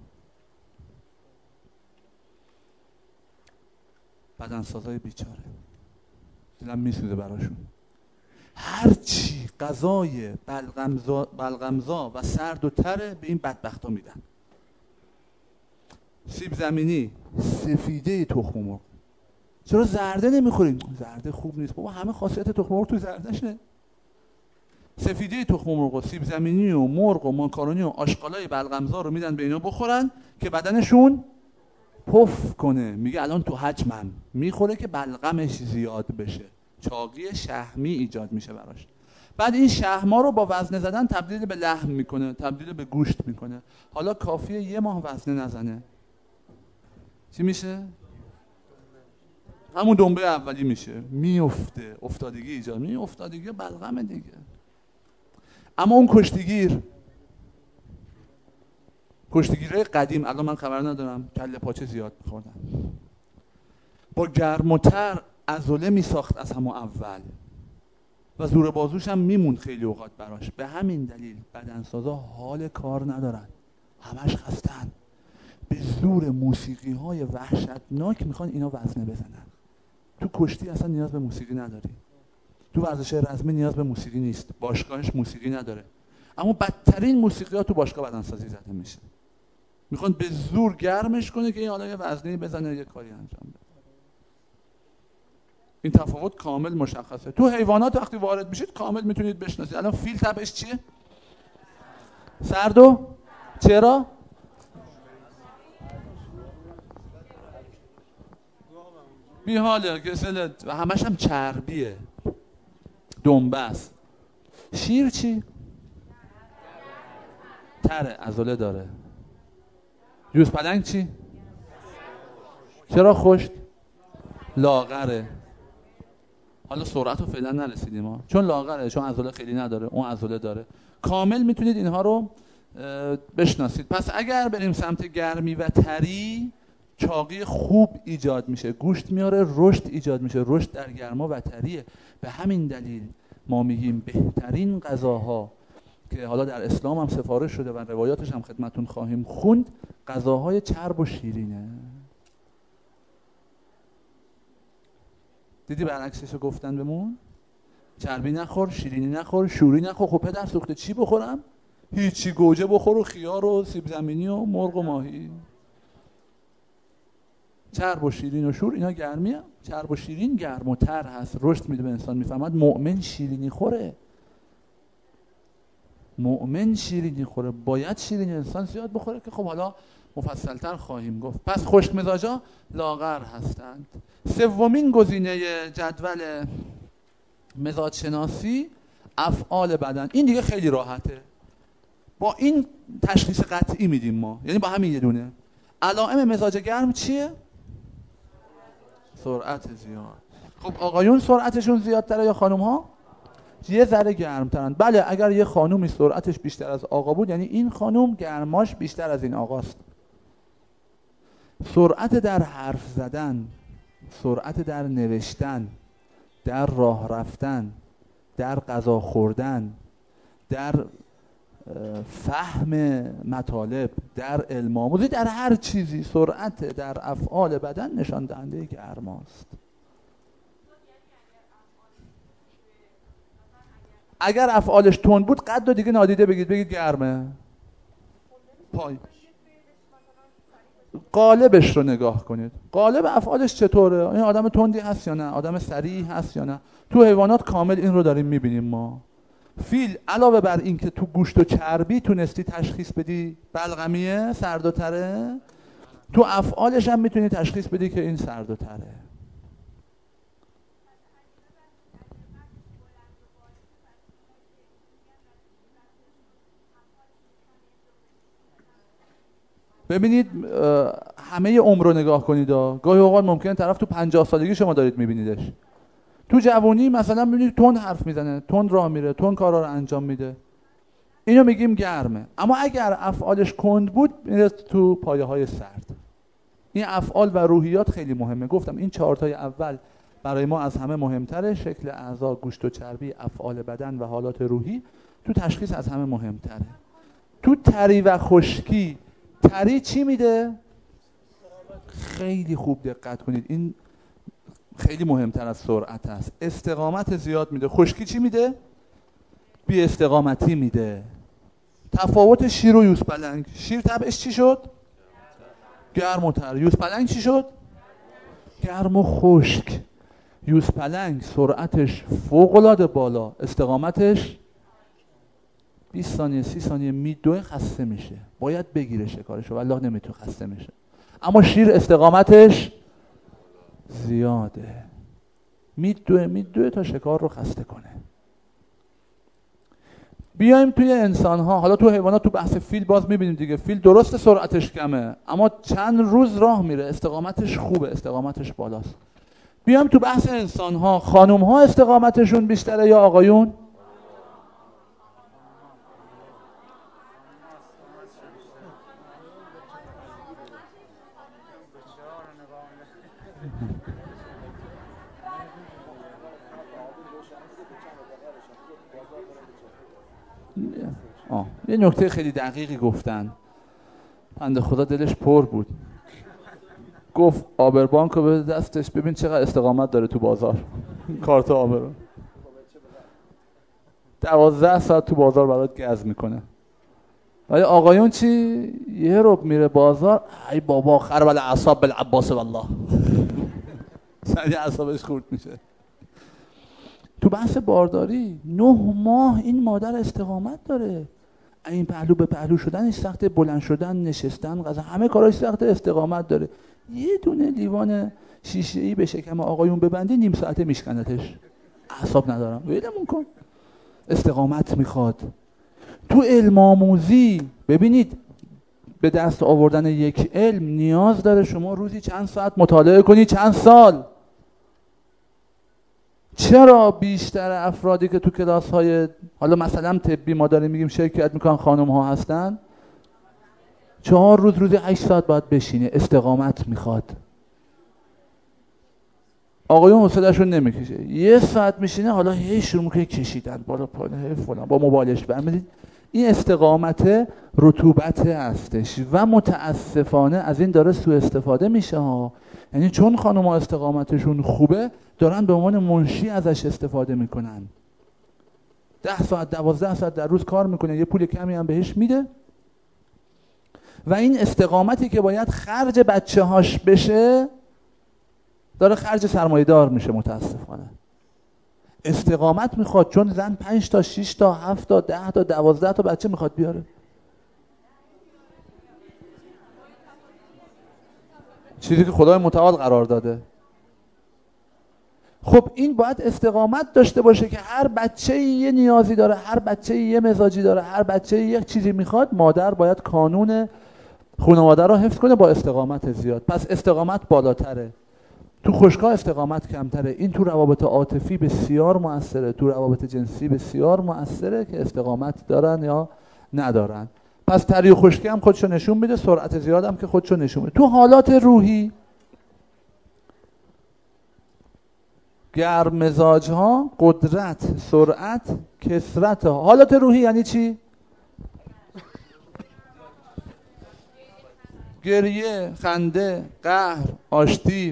بدنسازای بیچاره دلم میسوزه براشون. هرچی غذای بلغمزا و سرد و تره به این بدبختا میدن. سیب زمینی، سفیده تخم مرغ. چرا زرده نمیخوریم؟ زرده خوب نیست بابا، همه خاصیت تخم مرغ تو زردشه. سفیده تخم مرغ و سیب زمینی و مرغ و ماکارونی و آشغالای بلغمزا رو میدن به اینا بخورن که بدنشون پف کنه. میگه الان تو حجمم، میخوره که بلغمش زیاد بشه، چاقی شحمی ایجاد میشه براش. بعد این شحما رو با وزنه زدن تبدیل به لحم میکنه، تبدیل به گوشت میکنه. حالا کافیه 1 ماه وزنه نزنه، چی میشه؟ همون دنبه اولی میشه، میفته، افتادگی ایجاد میشه، افتادگی بلغم دیگه. اما اون کشتیگیرهای قدیم، الان من خبر ندارم، کله پاچه زیاد میخوردن، با گرم و تر عضله میساخت از همون اول و زور بازوش هم میموند خیلی اوقات براش. به همین دلیل بدنسازا حال کار ندارن، همش خستن، به زور موسیقی های وحشتناک میخوان اینا وزنه بزنن. تو کشتی اصلا نیاز به موسیقی نداری، تو ورزش رزمی نیاز به موسیقی نیست، باشگاهش موسیقی نداره، اما بدترین موسیقی ها تو باشگاه بدنسازی زده میشه. میخوان به زور گرمش کنه که این حالا یه وزنی بزنه، یه کاری انجام بده. این تفاوت کامل مشخصه. تو حیوانات وقتی وارد میشید کامل میتونید بشناسید. الان فیل تبش چیه؟ سردو؟ چرا؟ بیحاله، کسل و همش هم چربیه، دنبه است. شیر چی؟ تره، عضله داره. یوز پلنگ چی؟ چرا خشک؟ لاغره. حالا سرعت رو فعلا نرسیدیم ها، چون لاغره، چون عضله خیلی نداره، اون عضله داره. کامل میتونید اینها رو بشناسید. پس اگر بریم سمت گرمی و تری، چاقی خوب ایجاد میشه، گوشت میاره، رشد ایجاد میشه. رشد در گرما و تریه. به همین دلیل ما میگیم بهترین غذاها که حالا در اسلام هم سفارش شده و روایاتش هم خدمتون خواهیم خوند، غذاهای چرب و شیرینه. دیدی برعکسشو گفتن بهمون؟ چربی نخور، شیرینی نخور، شوری نخور. خب پدر سوخته چی بخورم؟ هیچی، گوجه بخور و خیار و سیب زمینی و مرغ و ماهی. چرب و شیرین و شور اینا گرمیه. چرب و شیرین گرم و تر هست، رشد میده به انسان. میفهمد مؤمن شیرینی خوره، مؤمن شیرینی خوره، باید شیرینی انسان زیاد بخوره که خب حالا مفصلتر خواهیم گفت. پس خشک مزاجا لاغر هستند. سومین گزینه جدول مزاج شناسی افعال بدن. این دیگه خیلی راحته، با این تشخیص قطعی میدیم ما، یعنی با همین یه دونه. علائم مزاج گرم چیه؟ سرعت زیاد. خب آقایون سرعتشون زیادتره یا خانوم ها؟ یه ذره گرمترن. بله، اگر یه خانومی سرعتش بیشتر از آقا بود، یعنی این خانوم گرماش بیشتر از این آقاست. سرعت در حرف زدن، سرعت در نوشتن، در راه رفتن، در غذا خوردن، در فهم مطالب، در علم آموزی، در هر چیزی سرعت در افعال بدن نشان دهنده گرماست. اگر افعالش تند بود، قد رو دیگه نادیده بگید گرمه. پای قالبش رو نگاه کنید، قالب افعالش چطوره؟ این آدم تندی هست یا نه؟ آدم سریعی هست یا نه؟ تو حیوانات کامل این رو داریم میبینیم ما. فیل علاوه بر این که تو گوشت و چربی تونستی تشخیص بدی بلغمیه، سرد و تره، تو افعالش هم میتونی تشخیص بدی که این سرد و تره. ببینید همه عمر رو نگاه کنید. گاهی اوقات ممکنه طرف تو 50 سالگی شما دارید میبینیدش، تو جوانی مثلا میبینید تند حرف میزنه، تند راه میره، تند کارا رو انجام میده، اینو میگیم گرمه. اما اگر افعالش کند بود، میره تو پایه های سرد. این افعال و روحیات خیلی مهمه. گفتم این 4 تای اول برای ما از همه مهمتره. شکل اعضا، گوشت و چربی، افعال بدن و حالات روحی تو تشخیص از همه مهمتره. تو تری و خشکی، تری چی میده؟ خیلی خوب دقت کنید، این خیلی مهمتر از سرعت است. استقامت زیاد میده. خشکی چی میده؟ بی استقامتی میده. تفاوت شیر و یوزپلنگ، شیر طبعش چی شد؟ گرم و تر. یوزپلنگ چی شد؟ گرم و خشک. یوزپلنگ سرعتش فوق‌العاده بالا، استقامتش 20 ثانیه 30 ثانیه میدوه، خسته میشه، باید بگیره شکارشو، والله نمیتونه، خسته میشه. اما شیر استقامتش زیاده، میدوه تا شکار رو خسته کنه. بیایم توی انسان ها. حالا تو حیوانات، تو بحث فیل باز میبینیم دیگه. فیل درست سرعتش کمه، اما چند روز راه میره، استقامتش خوبه، استقامتش بالاست. بیام تو بحث انسان ها، خانم ها استقامتشون بیشتره یا آقایون؟ یه نکته خیلی دقیقی گفتن، بنده خدا دلش پر بود، گفت آبربانک رو بده دستش ببین چقدر استقامت داره تو بازار. کارت آبر 12 ساعت تو بازار برات گز میکنه. ولی آقایون چی؟ یه رب میره بازار، ای بابا خرب الاعصاب بالعباس والله. سری اعصابش خورد میشه. تو بحث بارداری 9 ماه این مادر استقامت داره. این پهلو به پهلو شدنش سخته، بلند شدن، نشستن، غذا، همه کاراش سخته، استقامت داره. یه دونه لیوان شیشه‌ای به شکم آقایون ببندی نیم ساعته میشکنتش. اعصاب ندارم، ولمون کن. استقامت میخواد. تو علم آموزی ببینید به دست آوردن یک علم نیاز داره شما روزی چند ساعت مطالعه کنی، چند سال. چرا بیشتر افرادی که تو کلاس های حالا مثلا طبی ما داریم میگیم شرکت میکنن خانم ها هستن، 4 روز روزی 8 ساعت باید بشینه. استقامت میخواد. آقایون حوصله‌شون نمیکشه، 1 ساعت میشینه حالا هی شروع میکنه کشیدن بالا پایین فلان با موبایلش برمی‌دید. این استقامت رطوبت هستش و متاسفانه از این داره سوء استفاده میشه ها. یعنی چون خانم‌ها استقامتشون خوبه دارن به عنوان منشی ازش استفاده میکنن. 10 ساعت 12 ساعت در روز کار میکنه، یه پول کمی هم بهش میده و این استقامتی که باید خرج بچه هاش بشه داره خرج سرمایه دار میشه. متاسفانه استقامت میخواد، چون زن 5 تا 6 تا 7 تا 10 تا 12 تا بچه میخواد بیاره. چیزی که خدای متعال قرار داده. خب این باید استقامت داشته باشه که هر بچه یه نیازی داره، هر بچه یه مزاجی داره، هر بچه یک چیزی میخواد. مادر باید قانون خانواده رو حفظ کنه با استقامت زیاد. پس استقامت بالاتره. تو خشکا استقامت کمتره. این تو روابط عاطفی بسیار مؤثره، تو روابط جنسی بسیار مؤثره که استقامت دارن یا ندارن. پس تری و خشکی هم خودشو نشون میده، سرعت زیاد هم که خودشو نشون میده. تو حالات روحی گرم مزاج ها قدرت، سرعت، کثرت. حالات روحی یعنی چی؟ گریه، خنده، قهر، آشتی.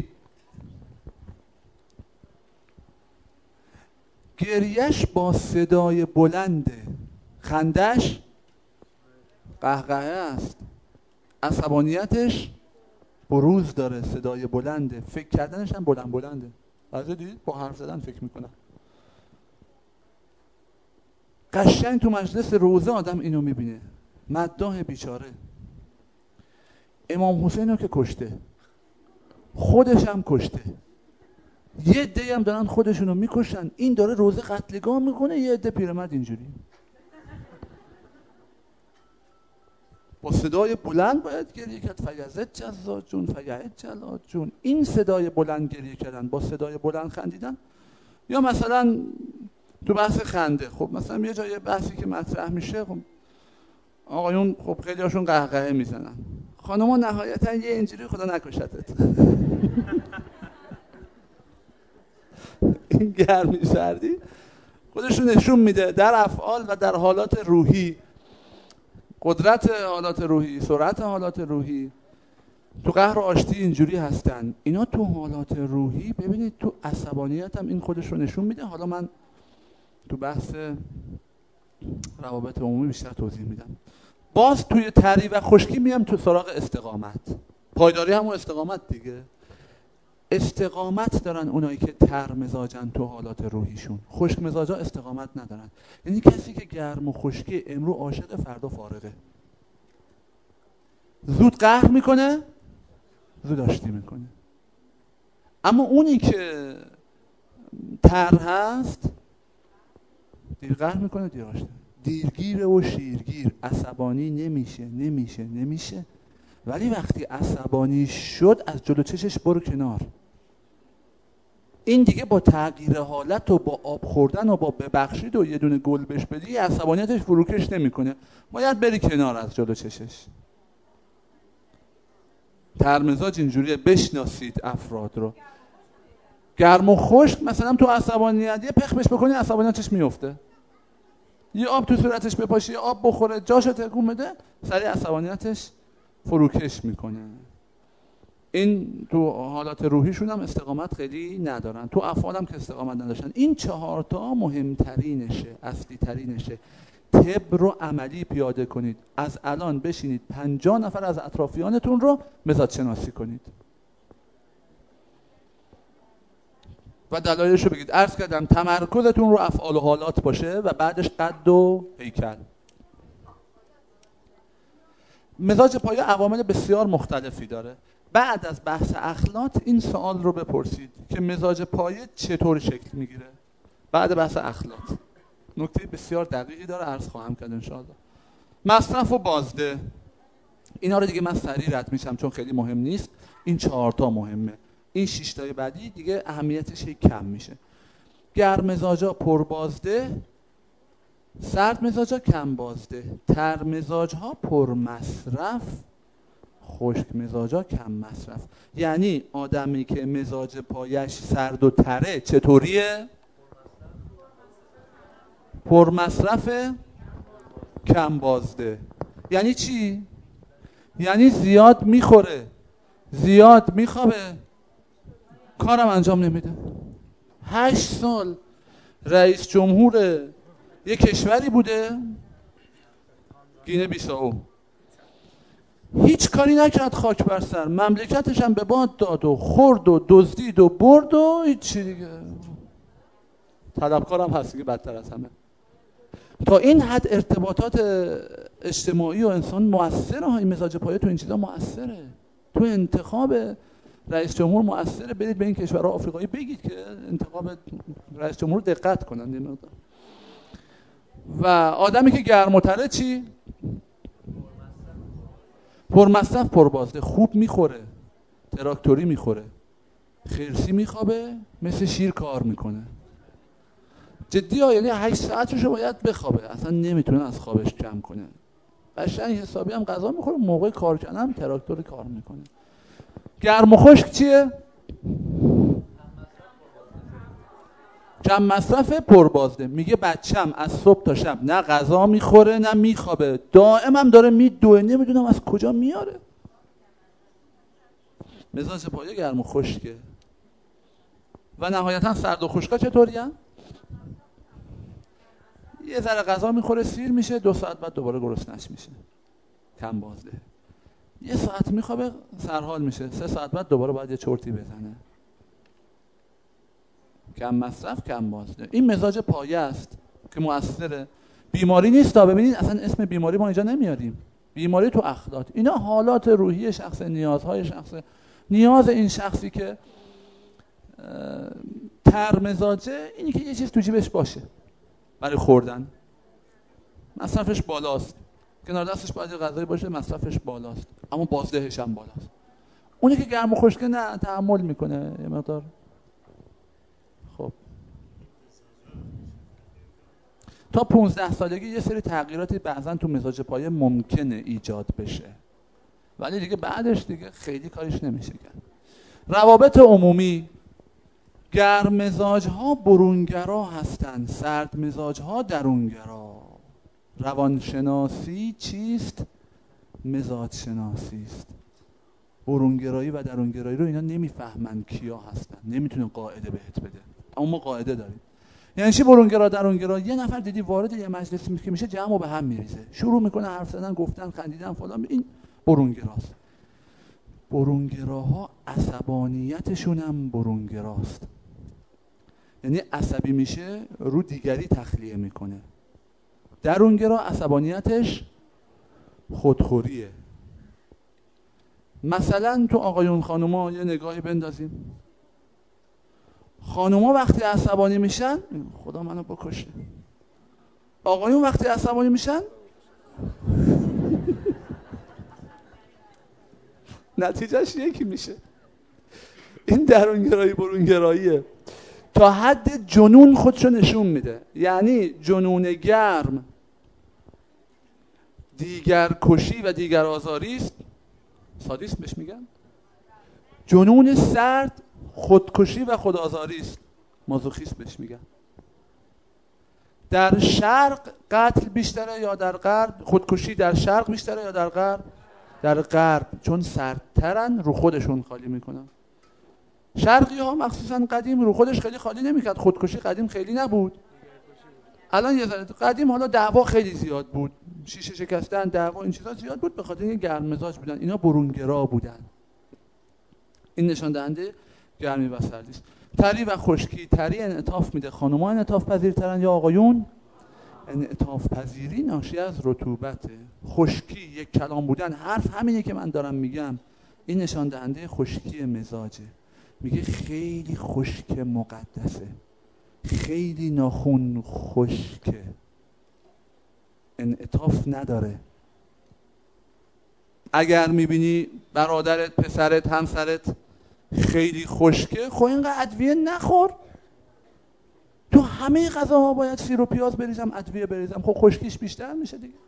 گریهش با صدای بلنده، خندش قهقهه است، عصبانیتش بروز داره، صدای بلنده، فکر کردنش هم بلند بلنده. بعضی دید با حرف زدن فکر میکنن. قشنگ تو مجلس روزه آدم اینو میبینه. مداح بیچاره امام حسین رو که کشته، خودش هم کشته، یه عده هم دارن خودشونو میکشن، این داره روزه قتلگاه میکنه، یه عده پیرمرد اینجوری با صدای بلند باید گریه کرد. فیضت جزا جون، فیعت جلاد جون. این صدای بلند گریه کردن، با صدای بلند خندیدن. یا مثلا تو بحث خنده، خب مثلا یه جای بحثی که مطرح میشه، خب آقایون خب خیلی هاشون قهقهه میزنن، خانم‌ها نهایتا یه اینجوری خدا نکشتت. این گرمی سردی خودشون نشون میده در افعال و در حالات روحی. قدرت حالات روحی، سرعت حالات روحی. تو قهر و آشتی اینجوری هستن. اینا تو حالات روحی. ببینید تو عصبانیت هم این خودش رو نشون میده. حالا من تو بحث روابط عمومی بیشتر توضیح میدم. باز توی تری و خشکی میام تو سراغ استقامت. پایداری همون استقامت دیگه. استقامت دارن اونایی که تر مزاجن تو حالات روحیشون. خشک مزاجا استقامت ندارن. یعنی کسی که گرم و خشکی، امرو عاشق فردا فارغه. زود قهر میکنه، زود آشتی میکنه. اما اونی که تر هست دیر قهر میکنه، دیر آشتی. دیرگیره و شیرگیر. عصبانی نمیشه. ولی وقتی عصبانی شد از جلو چشش برو کنار. این دیگه با تغییر حالت و با آب خوردن و با ببخشید و یه دونه گل بهش بدی عصبانیتش فروکش نمیکنه، باید بری کنار از جلو چشش. ترمزاج اینجوریه، بشناسید افراد رو. گرم و خشک مثلا تو عصبانیت یه پخ بهش بکنی عصبانیتش میفته، یه آب تو صورتش بپاشی، یه آب بخوره، جاشو تکون بده، سریع عصبانیتش فروکش میکنه. این تو حالات روحیشون هم استقامت خیلی ندارن، تو افعال هم که استقامت نداشتن. این 4 تا مهمترینشه، اصلی ترینشه. طب رو عملی پیاده کنید. از الان بشینید 50 نفر از اطرافیانتون رو مزاج شناسی کنید و دلایلش رو بگید. عرض کردم تمرکزتون رو افعال و حالات باشه و بعدش قد و هیکل. مزاج پایه عوامل بسیار مختلفی داره. بعد از بحث اخلاق این سوال رو بپرسید که مزاج پایه چطور شکل میگیره. بعد بحث اخلاق نکته بسیار دقیقی داره، عرض خواهم کرد انشاءالله. مصرف و بازده، اینا رو دیگه من سریع رد میشم چون خیلی مهم نیست. این 4 تا مهمه، این 6 تای بعدی دیگه اهمیتش کم میشه. گرم مزاجا پربازده، سرد مزاجا کم بازده، تر مزاجها پرمصرف، خشک مزاجا کم مصرف. یعنی آدمی که مزاج پایش سرد و تره چطوریه؟ پرمصرف کم بازده. یعنی چی؟ یعنی زیاد میخوره، زیاد میخوابه، کارم انجام نمیده. 8 سال رئیس جمهور یک کشوری بوده، گینه بیسائو، هیچ کاری نکرد، خاک بر سر، مملکتش هم به باد داد و خورد و دزدید و برد و هیچی دیگه. طلبکارم هست دیگه بدتر از همه. تا این حد ارتباطات اجتماعی و انسان مؤثره ها. این مزاج پایه تو این چیزا مؤثره، تو انتخاب رئیس جمهور مؤثره. برید به این کشورها آفریقایی بگید که انتخاب رئیس جمهور دقت کنن. و آدمی که گرم و تره چی؟ پرمصرف پربازده، خوب میخوره، تراکتوری میخوره، خرسی میخوابه، مثل شیر کار میکنه. جدی ها، یعنی 8 ساعتش رو باید بخوابه، اصلا نمیتونه از خوابش کم کنه. قشنگ حسابی هم غذا میخوره، موقع کار کردن هم تراکتوری کار میکنه. گرم و خشک چیه؟ کم مصرف پربازده. میگه بچم از صبح تا شب نه غذا میخوره نه میخوابه، دائم هم داره میدوه، نمیدونم از کجا میاره. مزاج پایه گرم و خشکه. و نهایتا سرد و خشکا چطوری هم؟ یه ذره غذا میخوره سیر میشه، 2 ساعت بعد دوباره گرسنش میشه، کم بازده. 1 ساعت میخوابه سرحال میشه، 3 ساعت بعد دوباره باید یه چرتی بزنه. کم مصرف کم بازده. این مزاج پایه است که مؤثره. بیماری نیست تا ببینید اصلا اسم بیماری ما اینجا نمیاریم. بیماری تو اخلاق. اینا حالات روحی شخص، نیازهای شخص. نیاز این شخصی که تر مزاجه اینی که یه چیز تو جیبش باشه برای خوردن، مصرفش بالاست، کنار دستش باید غذایی باشه، مصرفش بالاست، اما بازدهش هم بالاست. اونی که گرم و خشکه نه، تحمل میکنه یه مقدار. خب تا 15 سالگی یه سری تغییراتی بعضا تو مزاج پایه ممکنه ایجاد بشه، ولی دیگه بعدش دیگه خیلی کارش نمیشه کرد. روابط عمومی، گرم مزاج ها برونگرا هستند، سرد مزاج ها درونگرا. روانشناسی چیست؟ مزاج شناسی است. برونگرایی و درونگرایی رو اینا نمیفهمن کیا هستن، نمیتونه قاعده بهت بده، اما ما قاعده داریم. یعنی چی برونگرا درونگرا؟ یه نفر دیدی وارد یه مجلسی که میشه جمع و به هم میریزه، شروع میکنه حرف زدن، گفتن، خندیدن، فلان. این برونگراست. برونگراها عصبانیتشون هم برونگراست، یعنی عصبی میشه رو دیگری تخلیه میکنه. درونگرا عصبانیتش خودخوریه. مثلا تو آقایون خانوما یه نگاهی بندازیم. خانوما وقتی عصبانی میشن خدا منو بکشه، آقایون وقتی عصبانی میشن نتیجهش یکی میشه. این درونگرایی برونگراییه. تا حد جنون خودشو نشون میده. یعنی جنون گرم دیگر کشی و دیگر آزاری است، سادیسم بهش میگن. جنون سرد خودکشی و خودآزاری است، مازوخیسم بهش میگن. در شرق قتل بیشتره یا در غرب؟ خودکشی در شرق بیشتره یا در غرب؟ در غرب، چون سردترن رو خودشون خالی میکنن. شرقی ها مخصوصا قدیم رو خودش خیلی خالی نمیکرد. خودکشی قدیم خیلی نبود، الان یه ذره. قدیم حالا دعوا خیلی زیاد بود، شیشه شکستن، دعوا، این چیزا زیاد بود، به خاطر این گرم مزاج بودن. اینا برونگرا بودن. این نشان دهنده گرمی و سردی است. تری و خشکی. تری انعطاف میده. خانم‌ها انعطاف پذیرترن یا آقایون؟ انعطاف پذیری ناشی از رطوبته. خشکی، یک کلام بودن، حرف همینه که من دارم میگم. این نشان دهنده خشکی مزاجه. میگه خیلی خشک مقدسه، خیلی ناخون خشکه، انعطاف نداره. اگر میبینی برادرت، پسرت، همسرت خیلی خشکه، خب اینقدر ادویه نخور. تو همه غذاها باید سیر و پیاز بریزم، ادویه بریزم، خب خشکیش بیشتر میشه دیگه.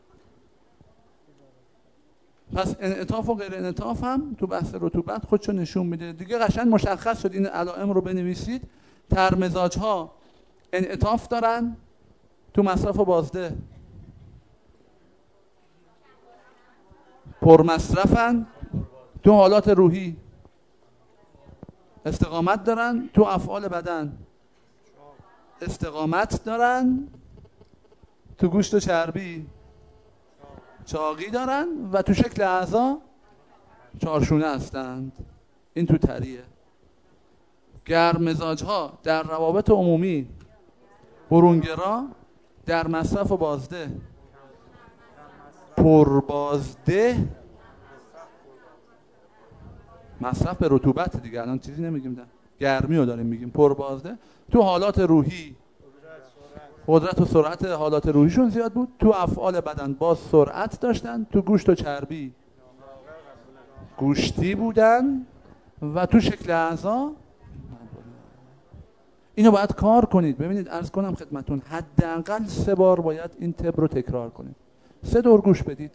پس انعطاف و غیر انعطاف هم تو بحث رطوبت خودشو نشون میده دیگه. قشنگ مشخص شد. این علائم رو بنویسید. ترمزاج ها انعطاف دارن تو مصرف و بازده، پرمصرفن تو حالات روحی، استقامت دارن تو افعال بدن، استقامت دارن تو گوشت و چربی، چاقی دارن و تو شکل اعضا چارشونه هستند. این تو تریه. گرم مزاج ها در روابط عمومی برونگرا، در مصرف و بازده پربازده، مصرف به رطوبت دیگه، الان چیزی نمیگیم، ده گرمی رو داریم میگیم. پربازده تو حالات روحی، قدرت و سرعت حالات روحیشون زیاد بود. تو افعال بدن باز سرعت داشتن. تو گوشت و چربی گوشتی بودن و تو شکل اعضا. اینو باید کار کنید. ببینید عرض کنم خدمتون، حداقل 3 بار باید این تب رو تکرار کنید. 3 دور گوش بدید.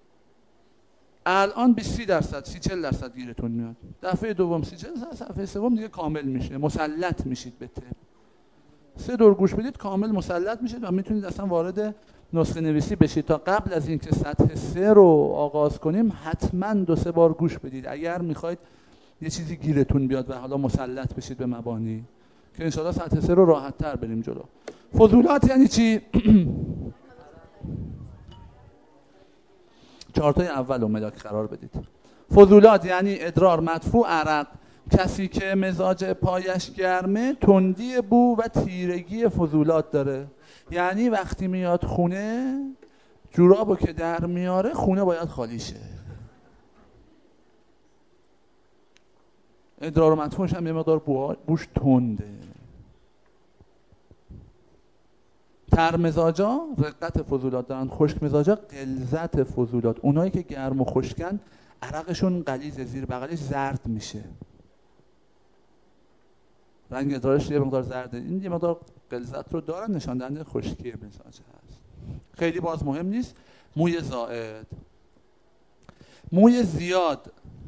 الان 20% 30-40% گیرتون میاد. دفعه دوم 30-40%، دفعه سوم دیگه کامل میشه، مسلط میشید به تب. 3 دور گوش بدید کامل مسلط میشید و میتونید اصلا وارد نسخه نویسی بشید. تا قبل از اینکه سطح 3 رو آغاز کنیم حتما 2-3 بار گوش بدید اگر میخواید یه چیزی گیرتون بیاد و حالا مسلط بشید به مبانی، که انشاءالله سطح 3 رو راحت تر بریم جلو. فضولات یعنی چی؟ چارتای اول رو ملاک قرار بدید. فضولات یعنی ادرار، مدفوع، عرق. کسی که مزاج پایش گرمه تندی بو و تیرگی فضولات داره. یعنی وقتی میاد خونه جورابو که در میاره خونه باید خالی شه. ادرار و مدفوعش هم یه مقدار بوش تنده. ترمزاجا رقت فضولات دارن، خشک مزاجا غلظت فضولات. اونایی که گرم و خشکن عرقشون غلیظ، زیر بغلش زرد میشه، رنگ ادرارش یه مقدار زرده. این یه مقدار غلظت رو دارن، نشان دهنده خشکی مزاج هست. خیلی باز مهم نیست. موی زائد، موی زیاد،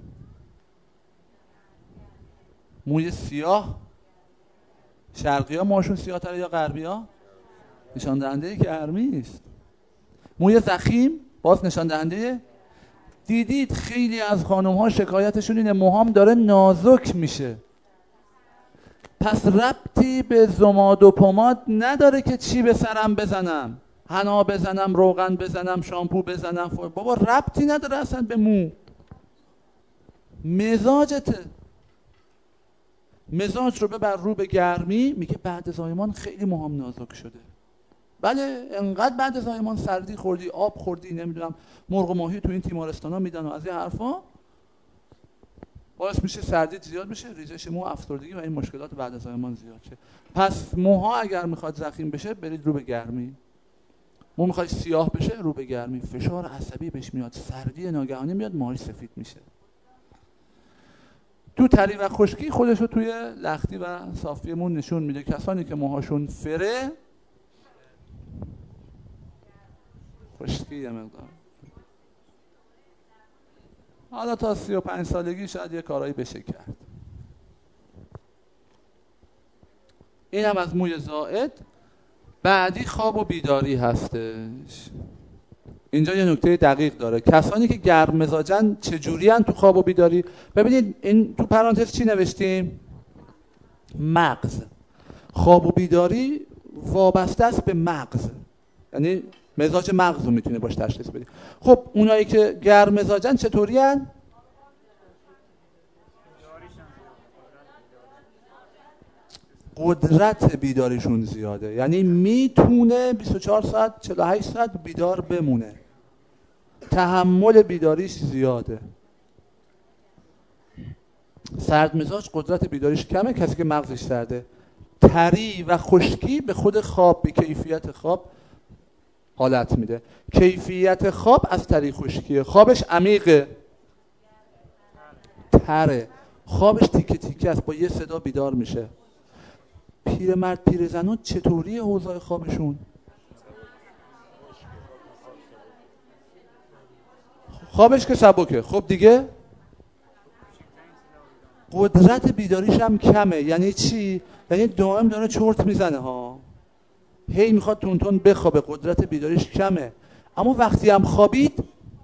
موی سیاه. شرقی ها موهاشون سیاه تره یا غربی ها؟ نشان دهنده گرمی است. موی ضخیم باز نشان دهنده. دیدید خیلی از خانم ها شکایتشون اینه موهام داره نازک میشه. پس ربطی به زماد و پماد نداره که چی به سرم بزنم، حنا بزنم، روغن بزنم، شامپو بزنم. بابا ربطی نداره اصلا به مو. مزاجته. مزاج رو ببر رو به گرمی. میگه بعد زایمان خیلی موهام نازک شده. بله انقدر بعد زایمان سردی خوردی، آب خوردی، نمیدونم مرغ و ماهی تو این تیمارستانا میدن و از این حرفا، باعث میشه سردی زیاد بشه، ریزش مو، افسردگی و این مشکلات بعد از زایمان زیاد شه. پس موها اگر میخواد ضخیم بشه برید رو به گرمی. مو میخواد سیاه بشه رو به گرمی. فشار عصبی بهش میاد، سردی ناگهانی میاد، موهاش سفید میشه. تو تری و خشکی خودش رو توی لختی و صافیمون نشون میده. کسانی که موهاشون فره، خشکی یه مقدار، حالا تا 35 سالگی شاید یه کارایی بشه کرد. این هم از موی زائد. بعدی خواب و بیداری هستش. اینجا یه نکته دقیق داره. کسانی که گرم مزاجن چجوری هن تو خواب و بیداری؟ ببینید این تو پرانتز چی نوشتیم؟ مغز. خواب و بیداری وابسته است به مغز، یعنی مزاج مغز رو میتونه باش تشخیص بدیم. خب اونایی که گرم مزاجن چطوری هن؟ قدرت بیداریشون زیاده، یعنی میتونه 24 ساعت 48 ساعت بیدار بمونه، تحمل بیداریش زیاده. سرد مزاج قدرت بیداریش کمه، کسی که مغزش سرده. تری و خشکی به خود خواب، به کیفیت خواب حالت میده. کیفیت خواب از تری خشکیه. خوابش عمیقه، تره، خوابش تیکه تیکه است، با یه صدا بیدار میشه. پیرمرد پیرزنان چطوری اوضاع خوابشون؟ خوابش که سبکه. خب دیگه قدرت بیداریش هم کمه. یعنی چی؟ یعنی دائم داره چرت میزنه ها، هی میخواد تون تون بخوابه، قدرت بیداریش کمه. اما وقتی هم خوابید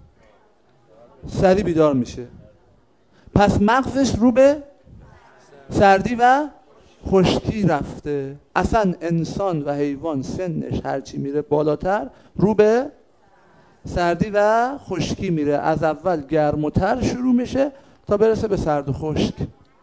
سریع بیدار میشه. پس مغزش رو به سردی و خشکی رفته. اصلا انسان و حیوان سنش هرچی میره بالاتر رو به سردی و خشکی میره. از اول گرم و تر شروع میشه تا برسه به سرد و خشک.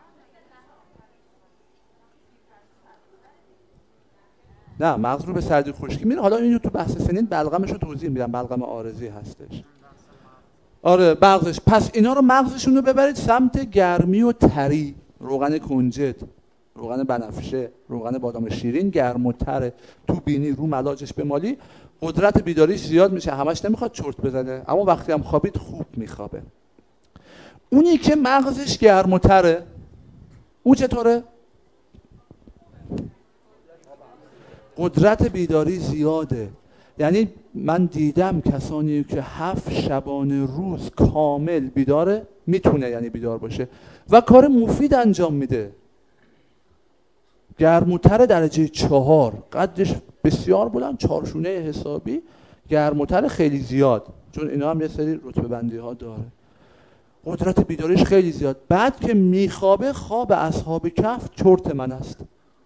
نه، مغز رو به سردی و خشکی میره. حالا اینو تو بحث سنین بلغمش رو توضیح میدم، بلغم عارضی هستش. آره مغزش. پس اینا رو مغزشون رو ببرید سمت گرمی و تری. روغن کنجد، روغن بنفشه، روغن بادام شیرین گرم و تره. تو بینی رو ملاجش بمالی، قدرت بیداریش زیاد میشه. همش نمیخواد چرت بزنه، اما وقتی هم خوابید خوب میخوابه. اونی که مغزش گرم و تره، اون چطوره؟ قدرت بیداری زیاده. یعنی من دیدم کسانی که 7 شبانه روز کامل بیداره، میتونه یعنی بیدار باشه و کار مفید انجام میده. گرموتر درجه 4، قدش بسیار بلند، چارشونه حسابی، گرموتر خیلی زیاد، چون اینا هم یه سری رتبه بندی ها داره. قدرت بیداریش خیلی زیاد. بعد که میخوابه، خواب اصحاب کهف چرت من است.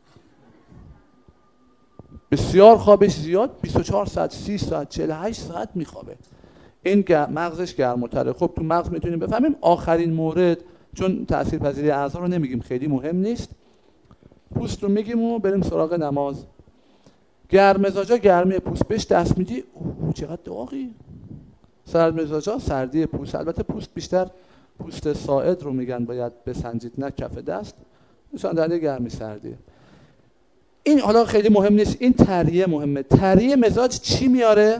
بسیار خوابش زیاد، 24 ساعت، 30 ساعت، 48 ساعت میخوابه. این مغزش گرم‌تره. خب تو مغز میتونیم بفهمیم. آخرین مورد، چون تاثیرپذیری اعضا رو نمیگیم، خیلی مهم نیست، پوست رو میگیم و بریم سراغ نماز. گرم مزاجا گرمی پوست، بهش دست میدی اوه چقدر داغی. سرد مزاجا سردی پوست. البته پوست بیشتر پوست ساعد رو میگن باید بسنجید، نه کف دست. نشان دهنده گرمی سردی. این حالا خیلی مهم نیست. این تریه مهمه. تریه مزاج چی میاره؟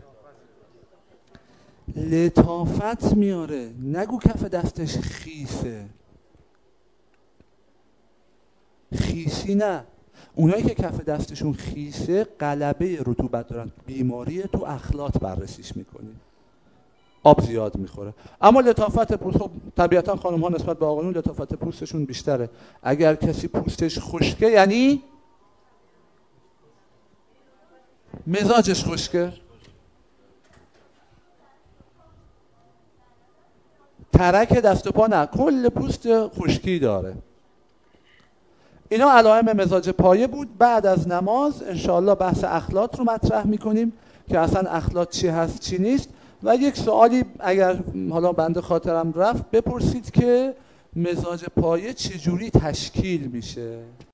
لطافت میاره. نگو کف دستش خیسه، خیسی نه. اونایی که کف دستشون خیسه غلبه رطوبت دارن، بیماری تو اخلاط بررسیش میکنی، آب زیاد میخوره. اما لطافت پوست، خب طبیعتا خانم ها نسبت به آقایون لطافت پوستشون بیشتره. اگر کسی پوستش خشکه یعنی مزاجش خشکه. ترک دست و پا نه، کل پوست خشکی داره. اینا علائم مزاج پایه بود. بعد از نماز انشاءالله بحث اخلاط رو مطرح میکنیم که اصلا اخلاط چی هست چی نیست. و یک سوالی اگر حالا بنده خاطرم رفت بپرسید که مزاج پایه چجوری تشکیل میشه.